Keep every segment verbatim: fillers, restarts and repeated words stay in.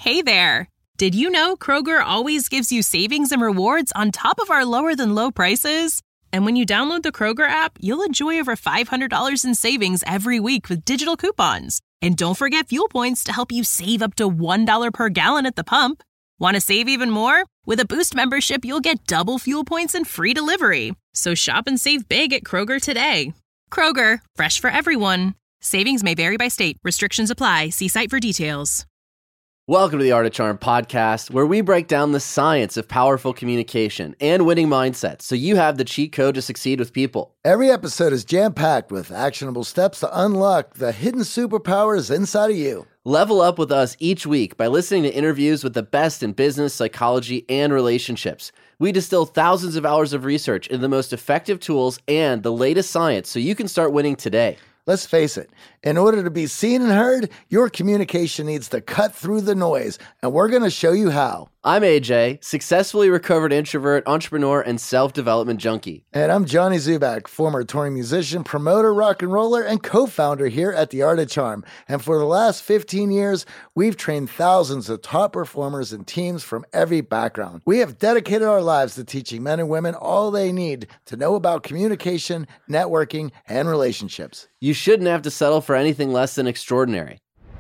Hey there! Did you know Kroger always gives you savings and rewards on top of our lower-than-low prices? And when you download the Kroger app, you'll enjoy over five hundred dollars in savings every week with digital coupons. And don't forget fuel points to help you save up to one dollar per gallon at the pump. Want to save even more? With a Boost membership, you'll get double fuel points and free delivery. So shop and save big at Kroger today. Kroger, fresh for everyone. Savings may vary by state. Restrictions apply. See site for details. Welcome to the Art of Charm podcast, where we break down the science of powerful communication and winning mindsets so you have the cheat code to succeed with people. Every episode is jam-packed with actionable steps to unlock the hidden superpowers inside of you. Level up with us each week by listening to interviews with the best in business, psychology, and relationships. We distill thousands of hours of research into the most effective tools and the latest science so you can start winning today. Let's face it, in order to be seen and heard, your communication needs to cut through the noise, and we're going to show you how. I'm A J, successfully recovered introvert, entrepreneur, and self-development junkie. And I'm Johnny Zubak, former touring musician, promoter, rock and roller, and co-founder here at The Art of Charm. And for the last fifteen years, we've trained thousands of top performers and teams from every background. We have dedicated our lives to teaching men and women all they need to know about communication, networking, and relationships. You shouldn't have to settle for anything less than extraordinary.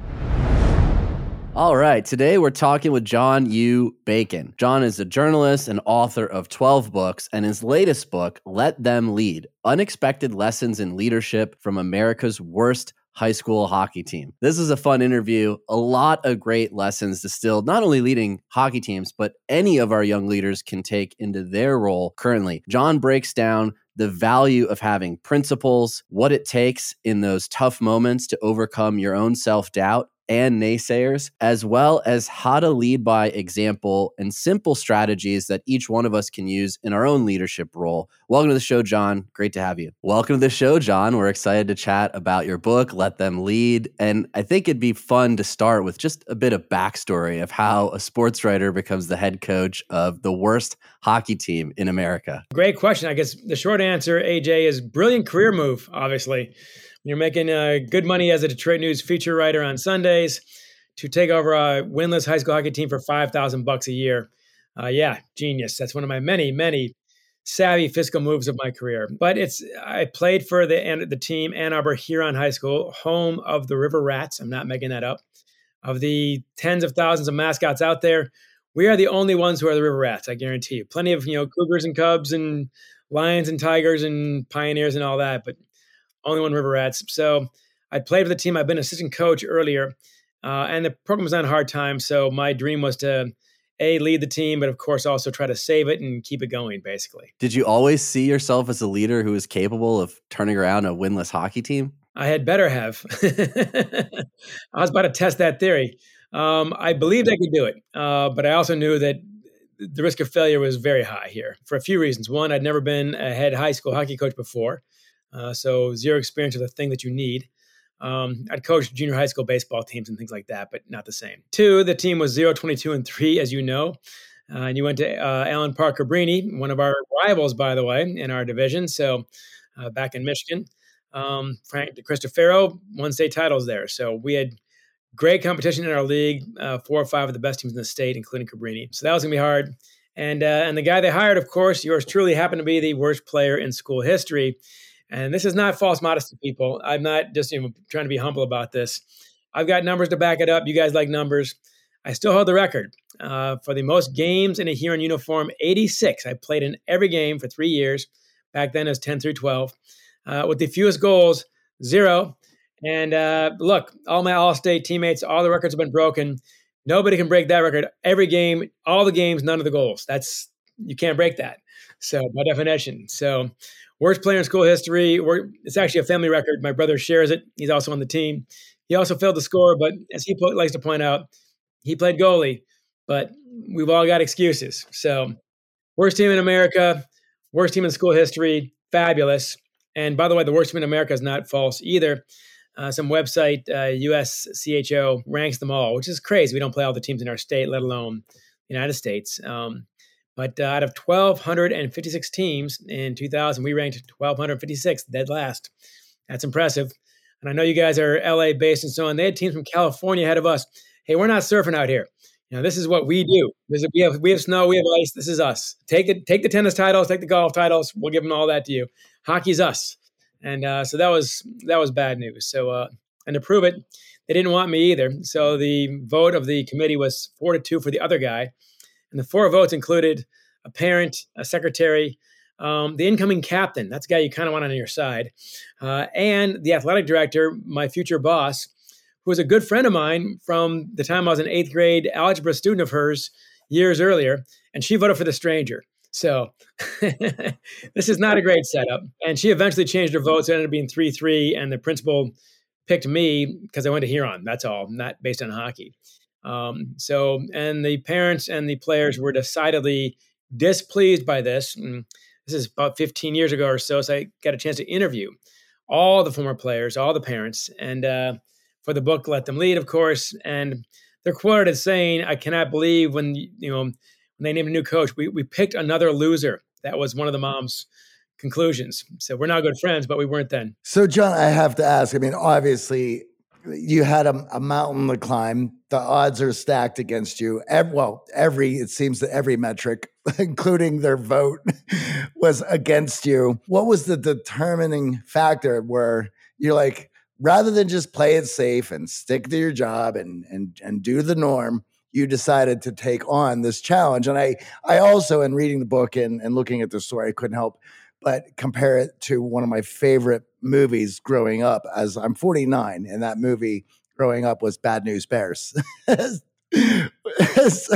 All right, today we're talking with John U. Bacon. John is a journalist and author of twelve books, and his latest book, Let Them Lead, Unexpected Lessons in Leadership from America's Worst High School Hockey Team. This is a fun interview, a lot of great lessons distilled, not only leading hockey teams, but any of our young leaders can take into their role currently. John breaks down the value of having principles, what it takes in those tough moments to overcome your own self-doubt and naysayers, as well as how to lead by example and simple strategies that each one of us can use in our own leadership role. Welcome to the show, John. Great to have you. Welcome to the show, John. We're excited to chat about your book, Let Them Lead. And I think it'd be fun to start with just a bit of backstory of how a sports writer becomes the head coach of the worst hockey team in America. Great question. I guess the short answer, A J, is brilliant career move, obviously. You're making uh, good money as a Detroit News feature writer on Sundays to take over a winless high school hockey team for five thousand bucks a year. Uh, yeah, genius. That's one of my many, many savvy fiscal moves of my career. But it's I played for the the team Ann Arbor Huron High School, home of the River Rats. I'm not making that up. Of the tens of thousands of mascots out there, we are the only ones who are the River Rats. I guarantee you. Plenty of you know Cougars and Cubs and Lions and Tigers and Pioneers and all that, but only one River Rats. So I played for the team. I've been assistant coach earlier, uh, and the program was on hard time. So my dream was to, A, lead the team, but of course also try to save it and keep it going, basically. Did you always see yourself as a leader who was capable of turning around a winless hockey team? I had better have. I was about to test that theory. Um, I believed I could do it, uh, but I also knew that the risk of failure was very high here for a few reasons. One, I'd never been a head high school hockey coach before. Uh, so zero experience is the thing that you need. Um, I'd coached junior high school baseball teams and things like that, but not the same. Two, the team was zero, twenty-two, and three, as you know. Uh, and you went to uh, Allen Park Cabrini, one of our rivals, by the way, in our division. So uh, back in Michigan, um, Frank Cristofero won state titles there. So we had great competition in our league, uh, four or five of the best teams in the state, including Cabrini. So that was going to be hard. And, uh, and the guy they hired, of course, yours truly happened to be the worst player in school history. And this is not false modesty, people. I'm not just you know, trying to be humble about this. I've got numbers to back it up. You guys like numbers. I still hold the record uh, for the most games in a Huron uniform, eighty-six. I played in every game for three years. Back then it was ten through twelve. Uh, with the fewest goals, zero. And uh, look, all my All-State teammates, all the records have been broken. Nobody can break that record. Every game, all the games, none of the goals. That's you can't break that. So by definition. So worst player in school history. We're, it's actually a family record. My brother shares it. He's also on the team. He also failed to score, but as he po- likes to point out, he played goalie. But we've all got excuses. So worst team in America, worst team in school history, fabulous. And by the way, the worst team in America is not false either. Uh, some website, uh, U S C H O, ranks them all, which is crazy. We don't play all the teams in our state, let alone the United States. Um, But uh, out of one thousand two hundred fifty-six teams in two thousand, we ranked one thousand two hundred fifty-sixth, dead last. That's impressive. And I know you guys are L A based and so on. They had teams from California ahead of us. Hey, we're not surfing out here. You know, this is what we do. This is, we have we have snow, we have ice. This is us. Take the take the tennis titles, take the golf titles. We'll give them all that to you. Hockey's us, and uh, so that was that was bad news. So uh, and to prove it, they didn't want me either. So the vote of the committee was four to two for the other guy, and the four votes included a parent, a secretary, um, the incoming captain. That's the guy you kind of want on your side, uh, and the athletic director, my future boss, who was a good friend of mine from the time I was an eighth grade algebra student of hers years earlier, and she voted for the stranger. So this is not a great setup. And she eventually changed her vote, so it ended up being three three, and the principal picked me because I went to Huron. That's all, not based on hockey. Um, so, and the parents and the players were decidedly displeased by this. And this is about fifteen years ago or so, so I got a chance to interview all the former players, all the parents, and uh, for the book, Let Them Lead, of course. And they're quoted as saying, I cannot believe when, you know, when they named a new coach, we, we picked another loser. That was one of the mom's conclusions. So we're now good friends, but we weren't then. So, John, I have to ask, I mean, obviously, you had a, a mountain to climb. The odds are stacked against you. Every, well, every, it seems that every metric, including their vote, was against you. What was the determining factor where you're like, rather than just play it safe and stick to your job and and and do the norm, you decided to take on this challenge? And I I also, in reading the book and, and looking at the story, I couldn't help but compare it to one of my favorite movies growing up, as I'm forty-nine, and that movie growing up was Bad News Bears. so,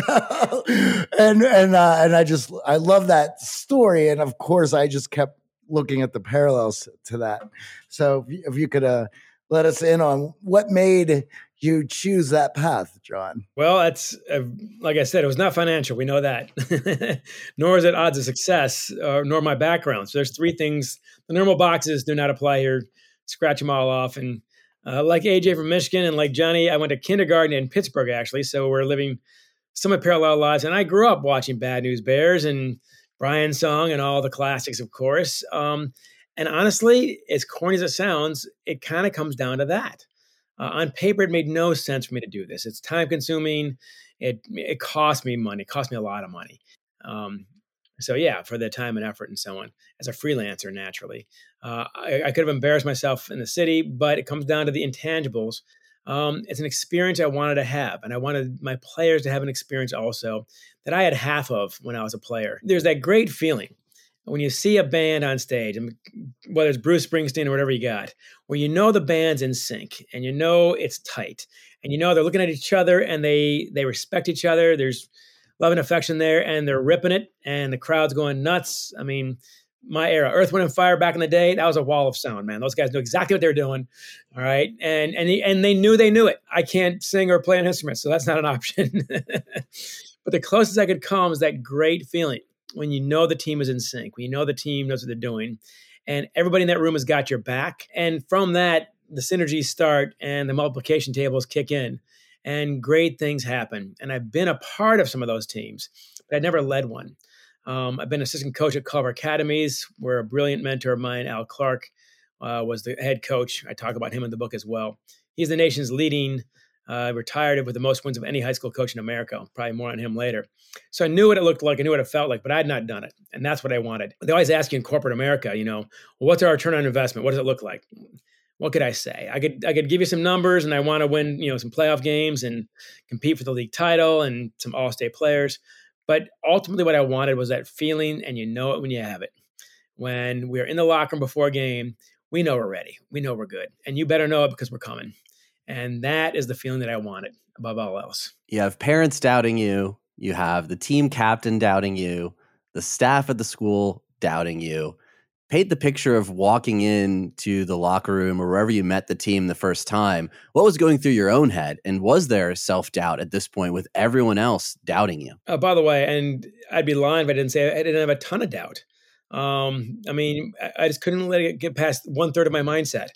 and and uh, and I just I love that story, and of course I just kept looking at the parallels to that. So if you, if you could uh, let us in on what made you choose that path, John. Well, that's uh, like I said, it was not financial. We know that. Nor is it odds of success, uh, nor my background. So there's three things. The normal boxes do not apply here. Scratch them all off. And uh, like A J from Michigan and like Johnny, I went to kindergarten in Pittsburgh, actually. So we're living somewhat parallel lives. And I grew up watching Bad News Bears and Brian's Song and all the classics, of course. Um, and honestly, as corny as it sounds, it kind of comes down to that. Uh, on paper, it made no sense for me to do this. It's time consuming. It it cost me money. It cost me a lot of money. Um, so yeah, for the time and effort and so on. As a freelancer, naturally, uh, I, I could have embarrassed myself in the city, but it comes down to the intangibles. Um, it's an experience I wanted to have, and I wanted my players to have an experience also that I had half of when I was a player. There's that great feeling when you see a band on stage, whether it's Bruce Springsteen or whatever you got, where you know the band's in sync and you know it's tight and you know they're looking at each other and they they respect each other. There's love and affection there and they're ripping it and the crowd's going nuts. I mean, my era, Earth, Wind and Fire back in the day, that was a wall of sound, man. Those guys knew exactly what they were doing. All right. And and, and they knew they knew it. I can't sing or play an instrument, so that's not an option. But the closest I could come is that great feeling when you know the team is in sync, when you know the team knows what they're doing, and everybody in that room has got your back. And from that, the synergies start and the multiplication tables kick in and great things happen. And I've been a part of some of those teams, but I never led one. Um, I've been assistant coach at Culver Academies, where a brilliant mentor of mine, Al Clark, uh, was the head coach. I talk about him in the book as well. He's the nation's leading Uh, retired with the most wins of any high school coach in America. Probably more on him later. So I knew what it looked like. I knew what it felt like, but I had not done it. And that's what I wanted. They always ask you in corporate America, you know, well, what's our return on investment? What does it look like? What could I say? I could I could give you some numbers and I want to win, you know, some playoff games and compete for the league title and some all-state players. But ultimately what I wanted was that feeling, and you know it when you have it. When we're in the locker room before a game, we know we're ready. We know we're good. And you better know it because we're coming. And that is the feeling that I wanted above all else. You have parents doubting you. You have the team captain doubting you. The staff at the school doubting you. Paint the picture of walking into the locker room or wherever you met the team the first time. What was going through your own head? And was there self-doubt at this point with everyone else doubting you? Uh, by the way, and I'd be lying if I didn't say I didn't have a ton of doubt. Um, I mean, I just couldn't let it get past one third of my mindset.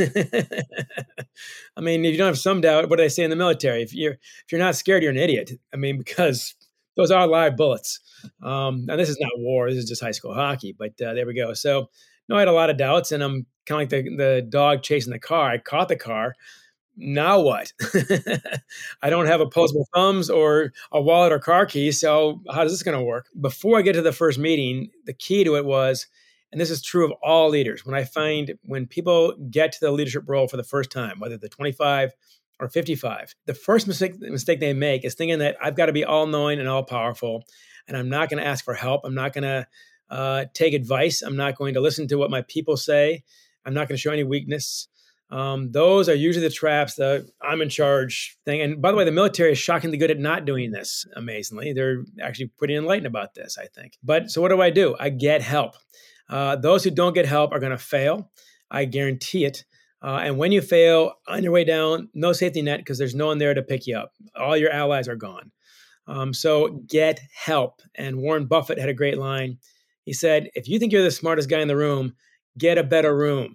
I mean, if you don't have some doubt, what do they say in the military? If you're if you're not scared, you're an idiot. I mean, because those are live bullets. Um, and this is not war; this is just high school hockey. But uh, there we go. So, no, I had a lot of doubts, and I'm kind of like the the dog chasing the car. I caught the car, now what? I don't have opposable thumbs or a wallet or car keys. So how is this going to work? Before I get to the first meeting, the key to it was, and this is true of all leaders, when I find when people get to the leadership role for the first time, whether they're twenty-five or fifty-five, the first mistake, mistake they make is thinking that I've got to be all knowing and all powerful, and I'm not going to ask for help. I'm not going to uh, take advice. I'm not going to listen to what my people say. I'm not going to show any weakness. Um, those are usually the traps, the I'm in charge thing. And by the way, the military is shockingly good at not doing this, amazingly. They're actually pretty enlightened about this, I think. But so what do I do? I get help. Uh, those who don't get help are going to fail. I guarantee it. Uh, and when you fail, on your way down, no safety net because there's no one there to pick you up. All your allies are gone. Um, so get help. And Warren Buffett had a great line. He said, if you think you're the smartest guy in the room, get a better room.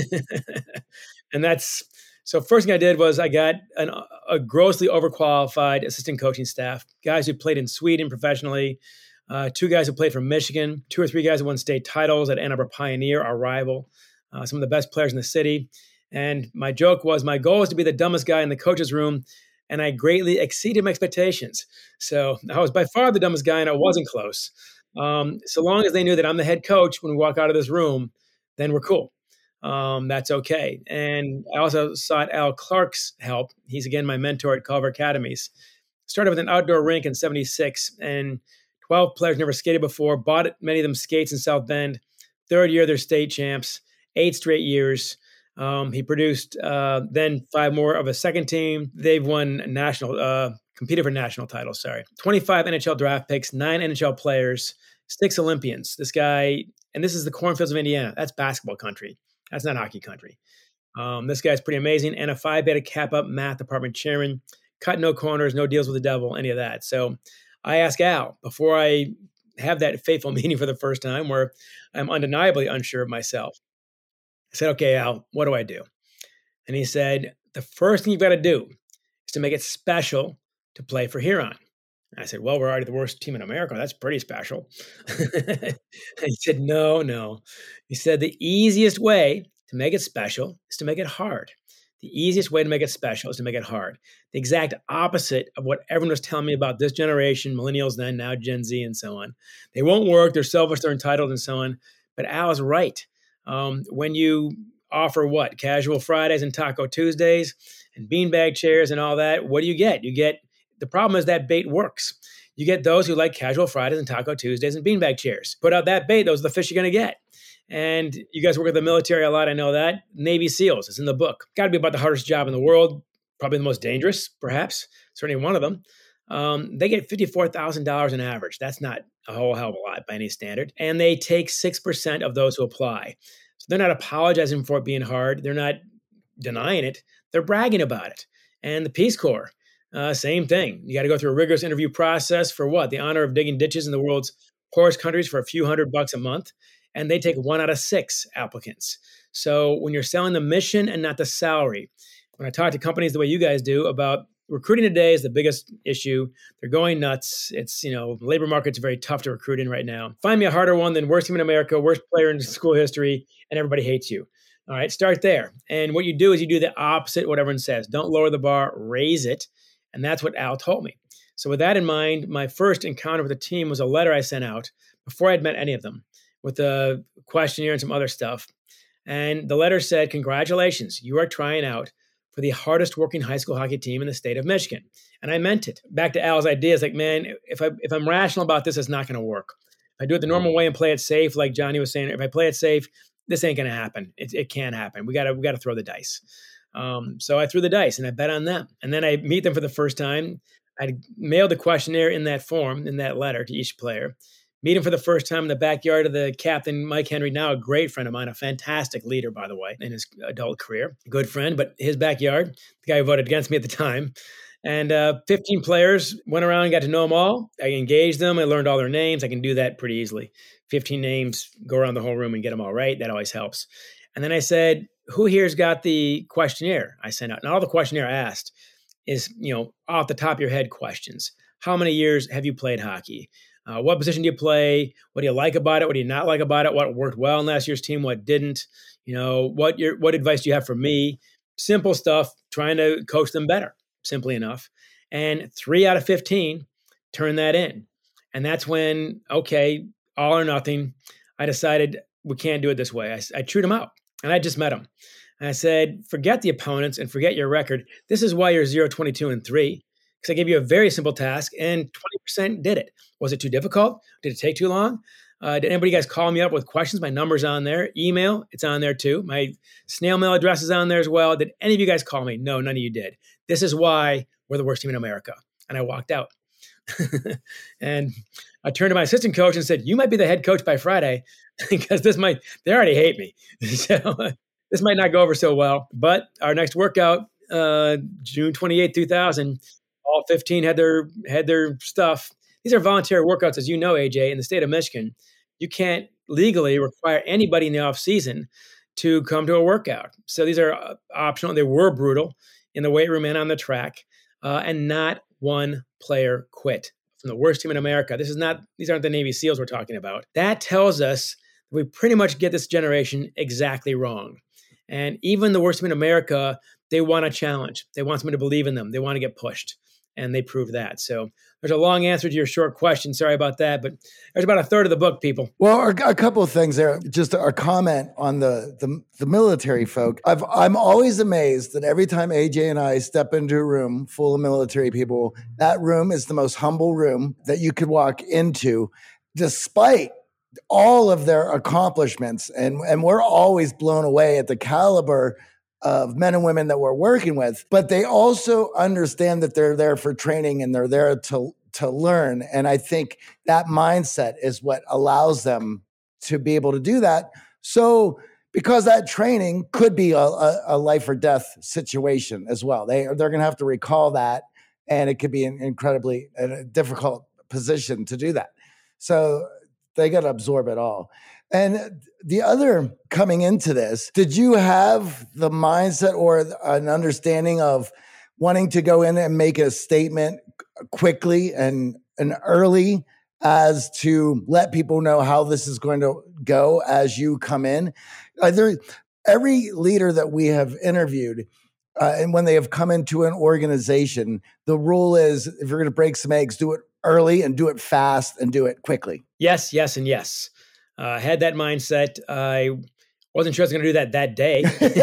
And that's, so first thing I did was I got an, a grossly overqualified assistant coaching staff, guys who played in Sweden professionally, uh, two guys who played for Michigan, two or three guys who won state titles at Ann Arbor Pioneer, our rival, uh, some of the best players in the city. And my joke was my goal was to be the dumbest guy in the coach's room, and I greatly exceeded my expectations. So I was by far the dumbest guy, and I wasn't close. Um, so long as they knew that I'm the head coach when we walk out of this room, then we're cool. Um, that's okay. And I also sought Al Clark's help. He's, again, my mentor at Culver Academies. Started with an outdoor rink in seventy-six, and twelve players never skated before, bought many of them skates in South Bend. Third year, they're state champs, eight straight years. Um, he produced uh, then five more of a second team. They've won national, uh, competed for national titles, sorry. twenty-five N H L draft picks, nine N H L players, six Olympians. This guy, and this is the cornfields of Indiana. That's basketball country. That's not hockey country. Um, this guy's pretty amazing. And a Phi Beta Kappa math department chairman. Cut no corners, no deals with the devil, any of that. So I asked Al, before I have that fateful meeting for the first time where I'm undeniably unsure of myself, I said, okay, Al, what do I do? And he said, the first thing you've got to do is to make it special to play for Huron. I said, well, we're already the worst team in America. That's pretty special. He said, no, no. He said, the easiest way to make it special is to make it hard. The easiest way to make it special is to make it hard. The exact opposite of what everyone was telling me about this generation, millennials then, now Gen Z and so on. They won't work, they're selfish, they're entitled and so on. But Al is right. Um, when you offer what? Casual Fridays and Taco Tuesdays and beanbag chairs and all that, what do you get? You get The problem is that bait works. You get those who like Casual Fridays and Taco Tuesdays and beanbag chairs. Put out that bait, those are the fish you're going to get. And you guys work with the military a lot, I know that. Navy SEALs, it's in the book. Got to be about the hardest job in the world, probably the most dangerous, perhaps, certainly one of them. Um, they get fifty-four thousand dollars on average. That's not a whole hell of a lot by any standard. And they take six percent of those who apply. So they're not apologizing for it being hard. They're not denying it. They're bragging about it. And the Peace Corps, Uh, same thing. You got to go through a rigorous interview process for what? The honor of digging ditches in the world's poorest countries for a few hundred bucks a month. And they take one out of six applicants. So when you're selling the mission and not the salary, when I talk to companies the way you guys do about recruiting today is the biggest issue. They're going nuts. It's, you know, the labor market's very tough to recruit in right now. Find me a harder one than worst team in America, worst player in school history, and everybody hates you. All right, start there. And what you do is you do the opposite of what everyone says. Don't lower the bar, raise it. And that's what Al told me. So with that in mind, my first encounter with the team was a letter I sent out before I'd met any of them with a questionnaire and some other stuff. And the letter said, congratulations, you are trying out for the hardest working high school hockey team in the state of Michigan. And I meant it. Back to Al's ideas, like, man, if, I, if I'm rational about this, it's not going to work. If I do it the normal way and play it safe, like Johnny was saying, if I play it safe, this ain't going to happen. It, it can't happen. We got to we got to throw the dice. Um, so I threw the dice and I bet on them. And then I meet them for the first time. I mailed the questionnaire in that form, in that letter to each player. Meet him for the first time in the backyard of the captain, Mike Henry, now a great friend of mine, a fantastic leader, by the way, in his adult career. Good friend, but his backyard, the guy who voted against me at the time. And uh, fifteen players, went around and got to know them all. I engaged them. I learned all their names. I can do that pretty easily. fifteen names, go around the whole room and get them all right. That always helps. And then I said, who here's got the questionnaire I sent out? And all the questionnaire asked is, you know, off the top of your head questions. How many years have you played hockey? Uh, what position do you play? What do you like about it? What do you not like about it? What worked well in last year's team? What didn't? You know, what your what advice do you have for me? Simple stuff, trying to coach them better, simply enough. And three out of fifteen turned that in. And that's when, okay, all or nothing, I decided we can't do it this way. I, I chewed them out, and I just met them. And I said, forget the opponents and forget your record. This is why you're zero, twenty-two, and three. Because I gave you a very simple task, and twenty percent did it. Was it too difficult? Did it take too long? Uh, did anybody guys call me up with questions? My number's on there. Email, it's on there too. My snail mail address is on there as well. Did any of you guys call me? No, none of you did. This is why we're the worst team in America. And I walked out. And I turned to my assistant coach and said, you might be the head coach by Friday, because this might, they already hate me. So this might not go over so well. But our next workout, uh, June twenty-eighth, two thousand, all fifteen had their had their stuff. These are voluntary workouts, as you know, A J, in the state of Michigan. You can't legally require anybody in the off season to come to a workout. So these are uh, optional. They were brutal in the weight room and on the track, uh, and not one player quit from the worst team in America. This is not, these aren't the Navy SEALs we're talking about. That tells us that we pretty much get this generation exactly wrong. And even the worst team in America, they want a challenge. They want someone to believe in them. They want to get pushed. And they prove that. So there's a long answer to your short question. Sorry about that. But there's about a third of the book, people. Well, a couple of things there. Just a comment on the, the, the military folk. I've, I'm always amazed that every time A J and I step into a room full of military people, that room is the most humble room that you could walk into, despite all of their accomplishments. And, and we're always blown away at the caliber of men and women that we're working with, but they also understand that they're there for training and they're there to, to learn. And I think that mindset is what allows them to be able to do that. So because that training could be a, a, a life or death situation as well. They, they're going to have to recall that, and it could be an incredibly a difficult position to do that. So they got to absorb it all. And the other, coming into this, did you have the mindset or an understanding of wanting to go in and make a statement quickly and, and early as to let people know how this is going to go as you come in? Uh, there, every leader that we have interviewed, uh, and when they have come into an organization, the rule is, if you're going to break some eggs, do it early and do it fast and do it quickly. Yes, yes, and yes. I uh, had that mindset. I wasn't sure I was going to do that that day.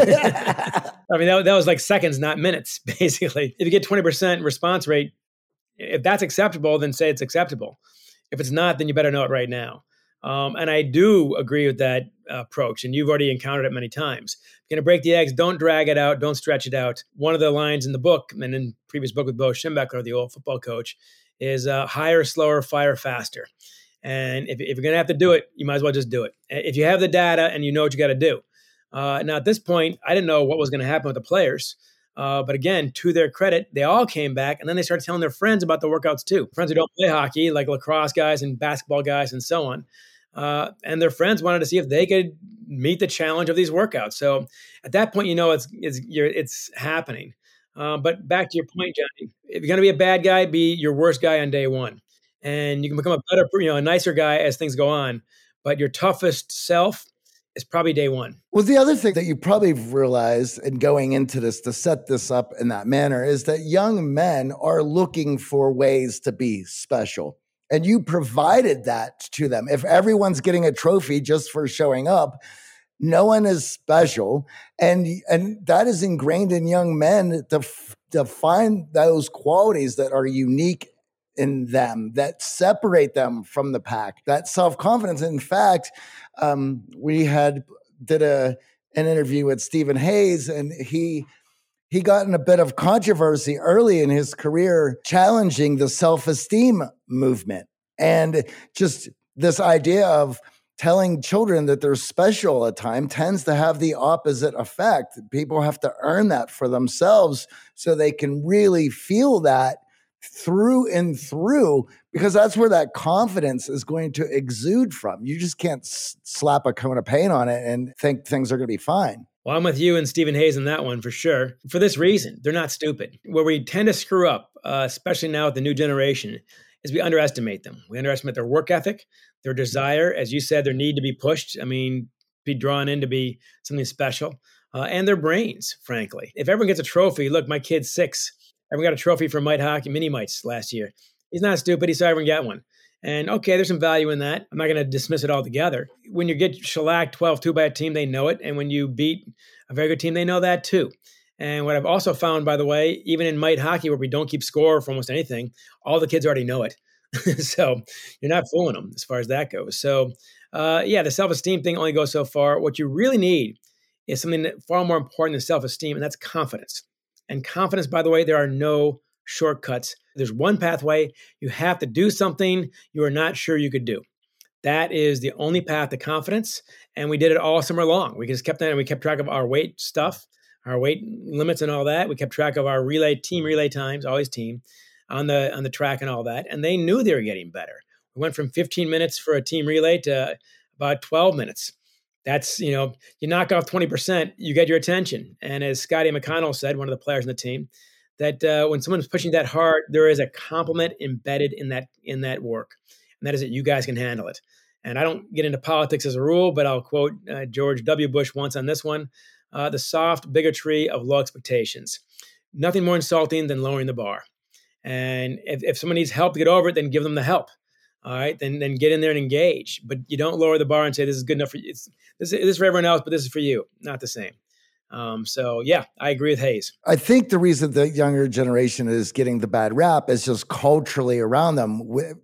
I mean, that, that was like seconds, not minutes, basically. If you get twenty percent response rate, if that's acceptable, then say it's acceptable. If it's not, then you better know it right now. Um, and I do agree with that uh, approach, and you've already encountered it many times. If you're going to break the eggs, don't drag it out, don't stretch it out. One of the lines in the book, and in previous book with Bo Schembechler, the old football coach, is uh, higher, slower, fire faster. And if, if you're going to have to do it, you might as well just do it. If you have the data and you know what you got to do. Uh, now, at this point, I didn't know what was going to happen with the players. Uh, but again, to their credit, they all came back, and then they started telling their friends about the workouts too. Friends who don't play hockey, like lacrosse guys and basketball guys and so on. Uh, and their friends wanted to see if they could meet the challenge of these workouts. So at that point, you know it's it's, you're, it's happening. Uh, but back to your point, Johnny, if you're going to be a bad guy, be your worst guy on day one. And you can become a better, you know, a nicer guy as things go on. But your toughest self is probably day one. Well, the other thing that you probably realized in going into this to set this up in that manner is that young men are looking for ways to be special. And you provided that to them. If everyone's getting a trophy just for showing up, no one is special. And, and that is ingrained in young men to, to find those qualities that are unique in them, that separate them from the pack, that self-confidence. In fact, um, we had did a an interview with Stephen Hayes, and he he got in a bit of controversy early in his career, challenging the self-esteem movement, and just this idea of telling children that they're special at times tends to have the opposite effect. People have to earn that for themselves so they can really feel that through and through, because that's where that confidence is going to exude from. You just can't s- slap a cone of paint on it and think things are going to be fine. Well, I'm with you and Stephen Hayes on that one for sure. For this reason, they're not stupid. Where we tend to screw up, uh, especially now with the new generation, is we underestimate them. We underestimate their work ethic, their desire, as you said, their need to be pushed. I mean, be drawn in to be something special. uh, and their brains, frankly. If everyone gets a trophy, look, my kid's six. Everyone got a trophy for Mite Hockey, Mini Mites last year. He's not stupid. He saw everyone get one. And okay, there's some value in that. I'm not going to dismiss it altogether. When you get shellacked twelve two by a team, they know it. And when you beat a very good team, they know that too. And what I've also found, by the way, even in Mite Hockey, where we don't keep score for almost anything, all the kids already know it. So you're not fooling them as far as that goes. So uh, yeah, the self-esteem thing only goes so far. What you really need is something that far more important than self-esteem, and that's confidence. And confidence, by the way, there are no shortcuts. There's one pathway. You have to do something you are not sure you could do. That is the only path to confidence. And we did it all summer long. We just kept that and we kept track of our weight stuff, our weight limits and all that. We kept track of our relay, team relay times, always team, on the on the track and all that. And they knew they were getting better. We went from fifteen minutes for a team relay to about twelve minutes. That's, you know, you knock off twenty percent, you get your attention. And as Scotty McConnell said, one of the players in the team, that uh, when someone's pushing that hard, there is a compliment embedded in that in that work. And that is that you guys can handle it. And I don't get into politics as a rule, but I'll quote uh, George W. Bush once on this one, uh, the soft bigotry of low expectations. Nothing more insulting than lowering the bar. And if, if someone needs help to get over it, then give them the help. All right, then then get in there and engage. But you don't lower the bar and say, this is good enough for you. It's, this, this is for everyone else, but this is for you. Not the same. Um, so, yeah, I agree with Hayes. I think the reason the younger generation is getting the bad rap is just culturally around them.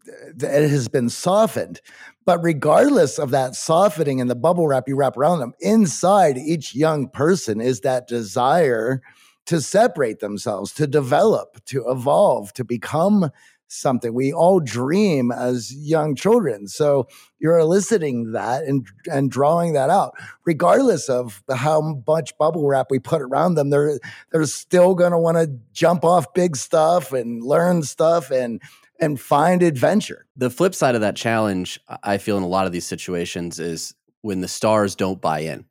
It has been softened. But regardless of that softening and the bubble wrap you wrap around them, inside each young person is that desire to separate themselves, to develop, to evolve, to become something. We all dream as young children. So you're eliciting that and, and drawing that out. Regardless of how much bubble wrap we put around them, they're, they're still going to want to jump off big stuff and learn stuff and, and find adventure. The flip side of that challenge, I feel in a lot of these situations, is when the stars don't buy in.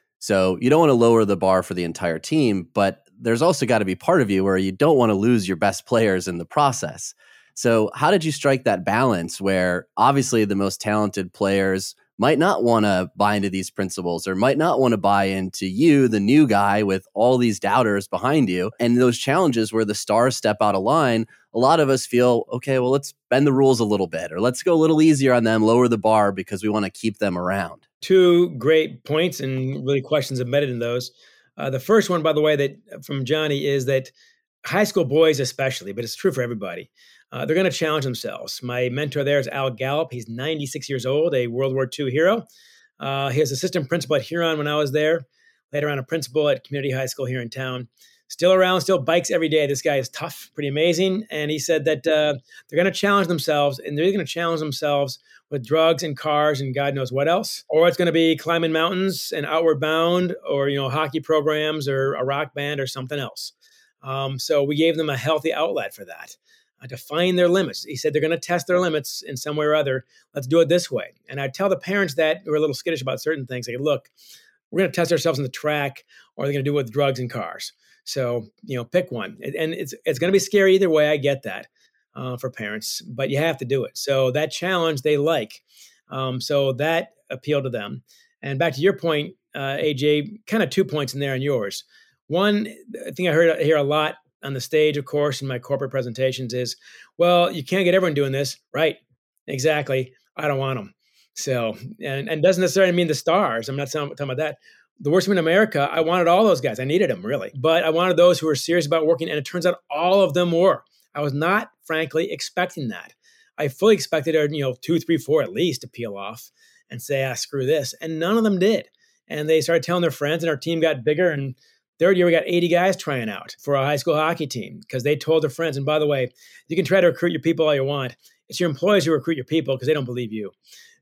So you don't want to lower the bar for the entire team, but there's also got to be part of you where you don't want to lose your best players in the process. So how did you strike that balance where obviously the most talented players might not want to buy into these principles or might not want to buy into you, the new guy with all these doubters behind you, and those challenges where the stars step out of line? A lot of us feel, okay, well, let's bend the rules a little bit, or let's go a little easier on them, lower the bar because we want to keep them around. Two great points and really questions embedded in those. Uh, the first one, by the way, that from Johnny is that high school boys especially, but it's true for everybody, Uh, they're going to challenge themselves. My mentor there is Al Gallup. He's ninety-six years old, a World War Two hero. Uh, he was assistant principal at Huron when I was there, later on a principal at community high school here in town. Still around, still bikes every day. This guy is tough, pretty amazing. And he said that uh, they're going to challenge themselves, and they're going to challenge themselves with drugs and cars and God knows what else. Or it's going to be climbing mountains and Outward Bound, or, you know, hockey programs or a rock band or something else. Um, so we gave them a healthy outlet for that. Uh, to find their limits. He said they're going to test their limits in some way or other. Let's do it this way. And I tell the parents that who are a little skittish about certain things, like, look, we're going to test ourselves on the track, or they're going to do it with drugs and cars. So, you know, pick one. And it's it's going to be scary either way. I get that uh, for parents, but you have to do it. So that challenge they like. Um, so that appealed to them. And back to your point, uh, A J, kind of two points in there on yours. One thing I heard hear a lot on the stage, of course, in my corporate presentations is, well, you can't get everyone doing this. Right. Exactly. I don't want them. So, and, and doesn't necessarily mean the stars. I'm not talking about that. The worst team in America, I wanted all those guys. I needed them, really. But I wanted those who were serious about working, and it turns out all of them were. I was not, frankly, expecting that. I fully expected, you know, two, three, four at least to peel off and say, ah, screw this. And none of them did. And they started telling their friends, and our team got bigger. And third year, we got eighty guys trying out for a high school hockey team because they told their friends. And by the way, you can try to recruit your people all you want. It's your employees who recruit your people because they don't believe you.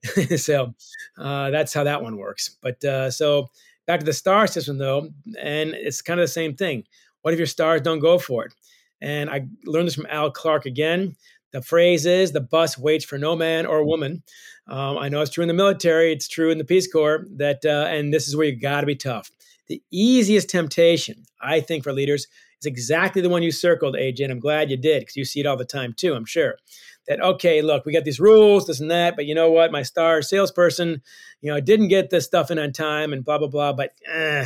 So uh, that's how that one works. But uh, so back to the star system, though, and it's kind of the same thing. What if your stars don't go for it? And I learned this from Al Clark again. The phrase is, the bus waits for no man or woman. Um, I know it's true in the military. It's true in the Peace Corps. That uh, and this is where you got to be tough. The easiest temptation, I think, for leaders is exactly the one you circled, A J, and I'm glad you did because you see it all the time too, I'm sure. That, okay, look, we got these rules, this and that, but you know what? My star salesperson, you know, didn't get this stuff in on time and blah, blah, blah, but eh,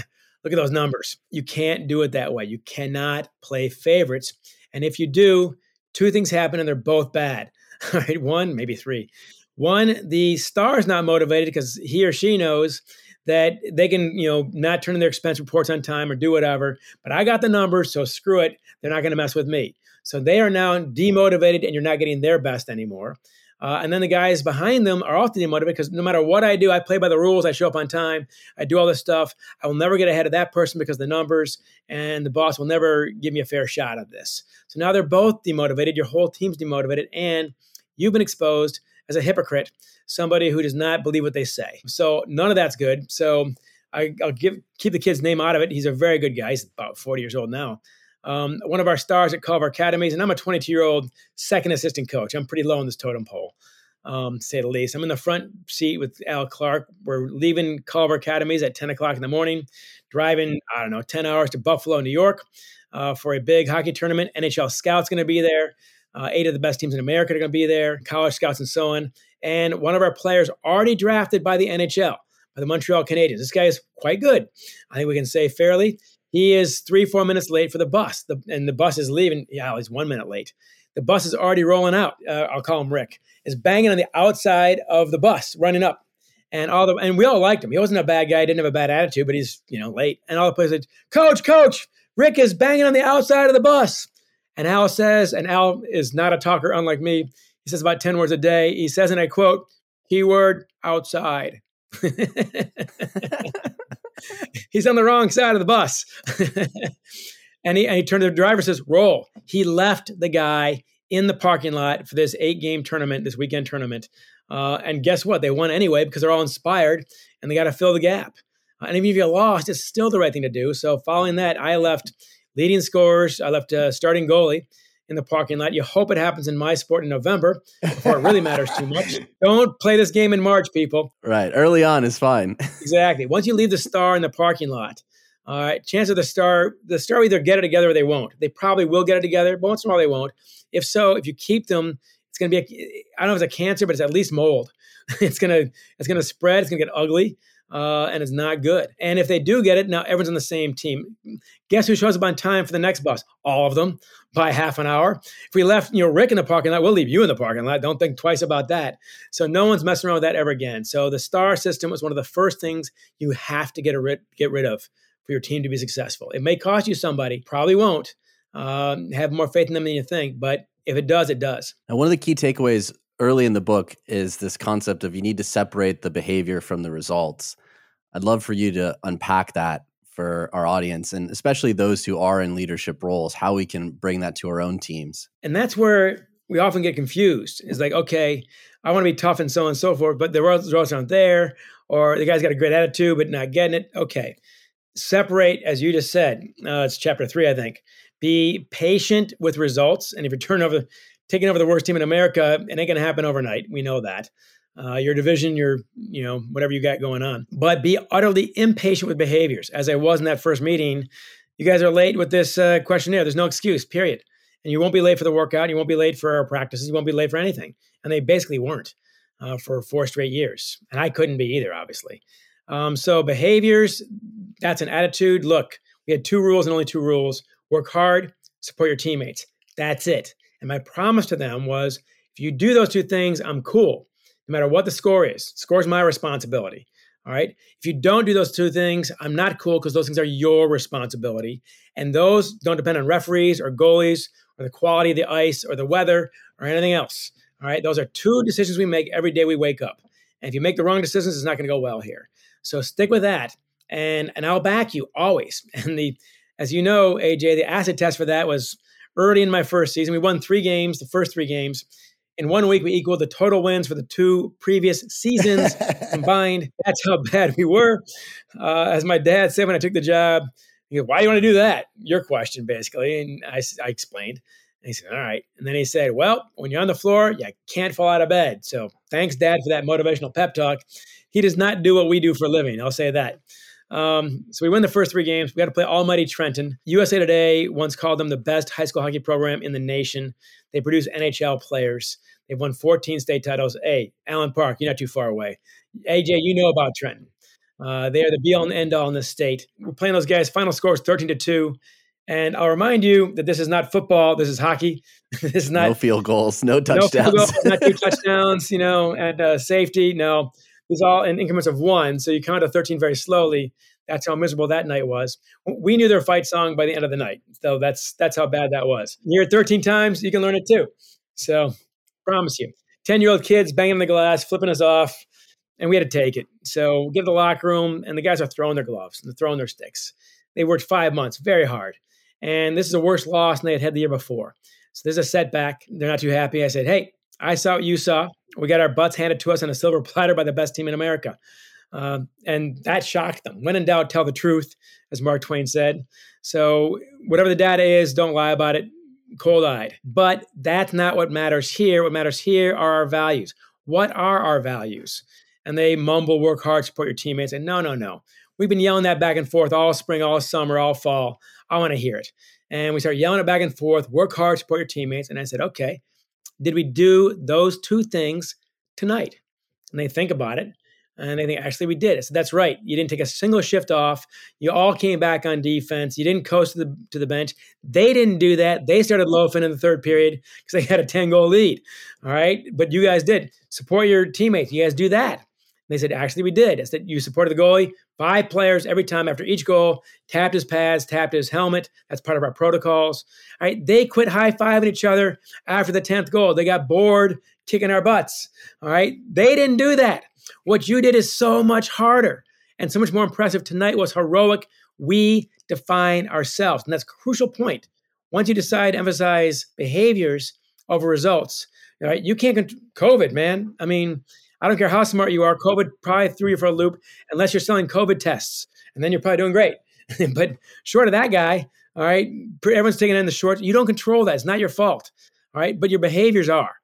Look at those numbers. You can't do it that way. You cannot play favorites. And if you do, two things happen and they're both bad. All right, one, maybe three. One, the star is not motivated because he or she knows that they can, you know, not turn in their expense reports on time or do whatever. But I got the numbers, so screw it. They're not going to mess with me. So they are now demotivated and you're not getting their best anymore. Uh, and then the guys behind them are also demotivated because no matter what I do, I play by the rules. I show up on time. I do all this stuff. I will never get ahead of that person because of the numbers, and the boss will never give me a fair shot at this. So now they're both demotivated. Your whole team's demotivated, and you've been exposed as a hypocrite, somebody who does not believe what they say. So none of that's good. So I, I'll give keep the kid's name out of it. He's a very good guy. He's about forty years old now. Um, one of our stars at Culver Academies, and I'm a twenty-two-year-old second assistant coach. I'm pretty low on this totem pole, um, to say the least. I'm in the front seat with Al Clark. We're leaving Culver Academies at ten o'clock in the morning, driving, I don't know, ten hours to Buffalo, New York, uh, for a big hockey tournament. N H L scouts going to be there. Uh, eight of the best teams in America are going to be there, college scouts and so on. And one of our players already drafted by the N H L, by the Montreal Canadiens. This guy is quite good. I think we can say fairly. He is three, four minutes late for the bus, the, and the bus is leaving. Yeah, he's one minute late. The bus is already rolling out. Uh, I'll call him Rick. Is banging on the outside of the bus, running up, and all the and we all liked him. He wasn't a bad guy. Didn't have a bad attitude, but he's you know late. And all the players said, "Coach, coach, Rick is banging on the outside of the bus." And Al says, and Al is not a talker, unlike me. He says about ten words a day. He says, and I quote, "Keyword outside." He's on the wrong side of the bus. and, he, and he turned to the driver and says, "Roll." He left the guy in the parking lot for this eight-game tournament, this weekend tournament. Uh, and guess what? They won anyway because they're all inspired, and they got to fill the gap. Uh, and even if you lost, it's still the right thing to do. So following that, I left leading scorers. I left uh, starting goalie in the parking lot. You hope it happens in my sport in November before it really matters too much. Don't play this game in March, people. Right. Early on is fine. Exactly. Once you leave the star in the parking lot, all right, chance of the star, the star will either get it together or they won't. They probably will get it together, but once in a while they won't. If so, if you keep them, it's going to be, a, I don't know if it's a cancer, but it's at least mold. it's going to, it's going to spread. It's going to get ugly. Uh, and it's not good. And if they do get it, now everyone's on the same team. Guess who shows up on time for the next bus? All of them by half an hour. If we left, you know, Rick in the parking lot, we'll leave you in the parking lot. Don't think twice about that. So no one's messing around with that ever again. So the star system was one of the first things you have to get, a rid, get rid of for your team to be successful. It may cost you somebody, probably won't. Um, have more faith in them than you think. But if it does, it does. And one of the key takeaways early in the book is this concept of you need to separate the behavior from the results. I'd love for you to unpack that for our audience, and especially those who are in leadership roles, how we can bring that to our own teams. And that's where we often get confused. It's like, okay, I want to be tough and so on and so forth, but the results aren't there, or the guy's got a great attitude but not getting it. Okay, separate, as you just said, uh, it's chapter three, I think. Be patient with results, and if you're turning over, taking over the worst team in America, it ain't going to happen overnight. We know that. Uh, your division, your, you know, whatever you got going on. But be utterly impatient with behaviors. As I was in that first meeting, you guys are late with this uh, questionnaire. There's no excuse, period. And you won't be late for the workout. You won't be late for our practices. You won't be late for anything. And they basically weren't uh, for four straight years. And I couldn't be either, obviously. Um, so behaviors, that's an attitude. Look, we had two rules and only two rules. Work hard, support your teammates. That's it. And my promise to them was, if you do those two things, I'm cool. No matter what the score is. Score is my responsibility. All right. If you don't do those two things, I'm not cool because those things are your responsibility. And those don't depend on referees or goalies or the quality of the ice or the weather or anything else. All right. Those are two decisions we make every day we wake up. And if you make the wrong decisions, it's not going to go well here. So stick with that. And, and I'll back you always. And the, as you know, A J, the acid test for that was early in my first season. We won three games, the first three games. In one week, we equaled the total wins for the two previous seasons combined. That's how bad we were. Uh, as my dad said when I took the job, he goes, "Why do you want to do that?" Your question, basically. And I, I explained. And he said, "All right." And then he said, "Well, when you're on the floor, you can't fall out of bed." So thanks, Dad, for that motivational pep talk. He does not do what we do for a living. I'll say that. Um, so we win the first three games. We got to play almighty Trenton. U S A Today once called them the best high school hockey program in the nation. They produce N H L players. They've won fourteen state titles. Hey, Allen Park, you're not too far away. A J, you know about Trenton. Uh, they are the be all and end all in this state. We're playing those guys. Final score is thirteen to two. And I'll remind you that this is not football. This is hockey. This is not no field goals, no touchdowns, no field goals, not two touchdowns, you know, and uh, safety. No, it's all in increments of one. So you count to thirteen very slowly. That's how miserable that night was. We knew their fight song by the end of the night. So that's that's how bad that was. You hear it thirteen times, you can learn it too. So promise you. ten-year-old kids banging the glass, flipping us off, and we had to take it. So we get to the locker room, and the guys are throwing their gloves and they're throwing their sticks. They worked five months, very hard. And this is the worst loss than they had had the year before. So there's a setback. They're not too happy. I said, hey, I saw what you saw. We got our butts handed to us on a silver platter by the best team in America. Um, and that shocked them. When in doubt, tell the truth, as Mark Twain said. So whatever the data is, don't lie about it, cold-eyed. But that's not what matters here. What matters here are our values. What are our values? And they mumble, work hard, support your teammates. And no, no, no. We've been yelling that back and forth all spring, all summer, all fall. I want to hear it. And we started yelling it back and forth, work hard, support your teammates. And I said, okay, did we do those two things tonight? And they think about it. And they think, actually, we did. I said, that's right. You didn't take a single shift off. You all came back on defense. You didn't coast to the, to the bench. They didn't do that. They started loafing in the third period because they had a ten-goal lead. All right? But you guys did. Support your teammates. You guys do that. And they said, actually, we did. I said, you supported the goalie. Five players every time after each goal, tapped his pads, tapped his helmet. That's part of our protocols. All right? They quit high-fiving each other after the tenth goal. They got bored kicking our butts. All right? They didn't do that. What you did is so much harder and so much more impressive. Tonight was heroic. We define ourselves. And that's a crucial point. Once you decide to emphasize behaviors over results, right? You can't control COVID, man. I mean, I don't care how smart you are. COVID probably threw you for a loop unless you're selling COVID tests. And then you're probably doing great. But short of that guy, all right, everyone's taking it in the short. You don't control that. It's not your fault. All right. But your behaviors are.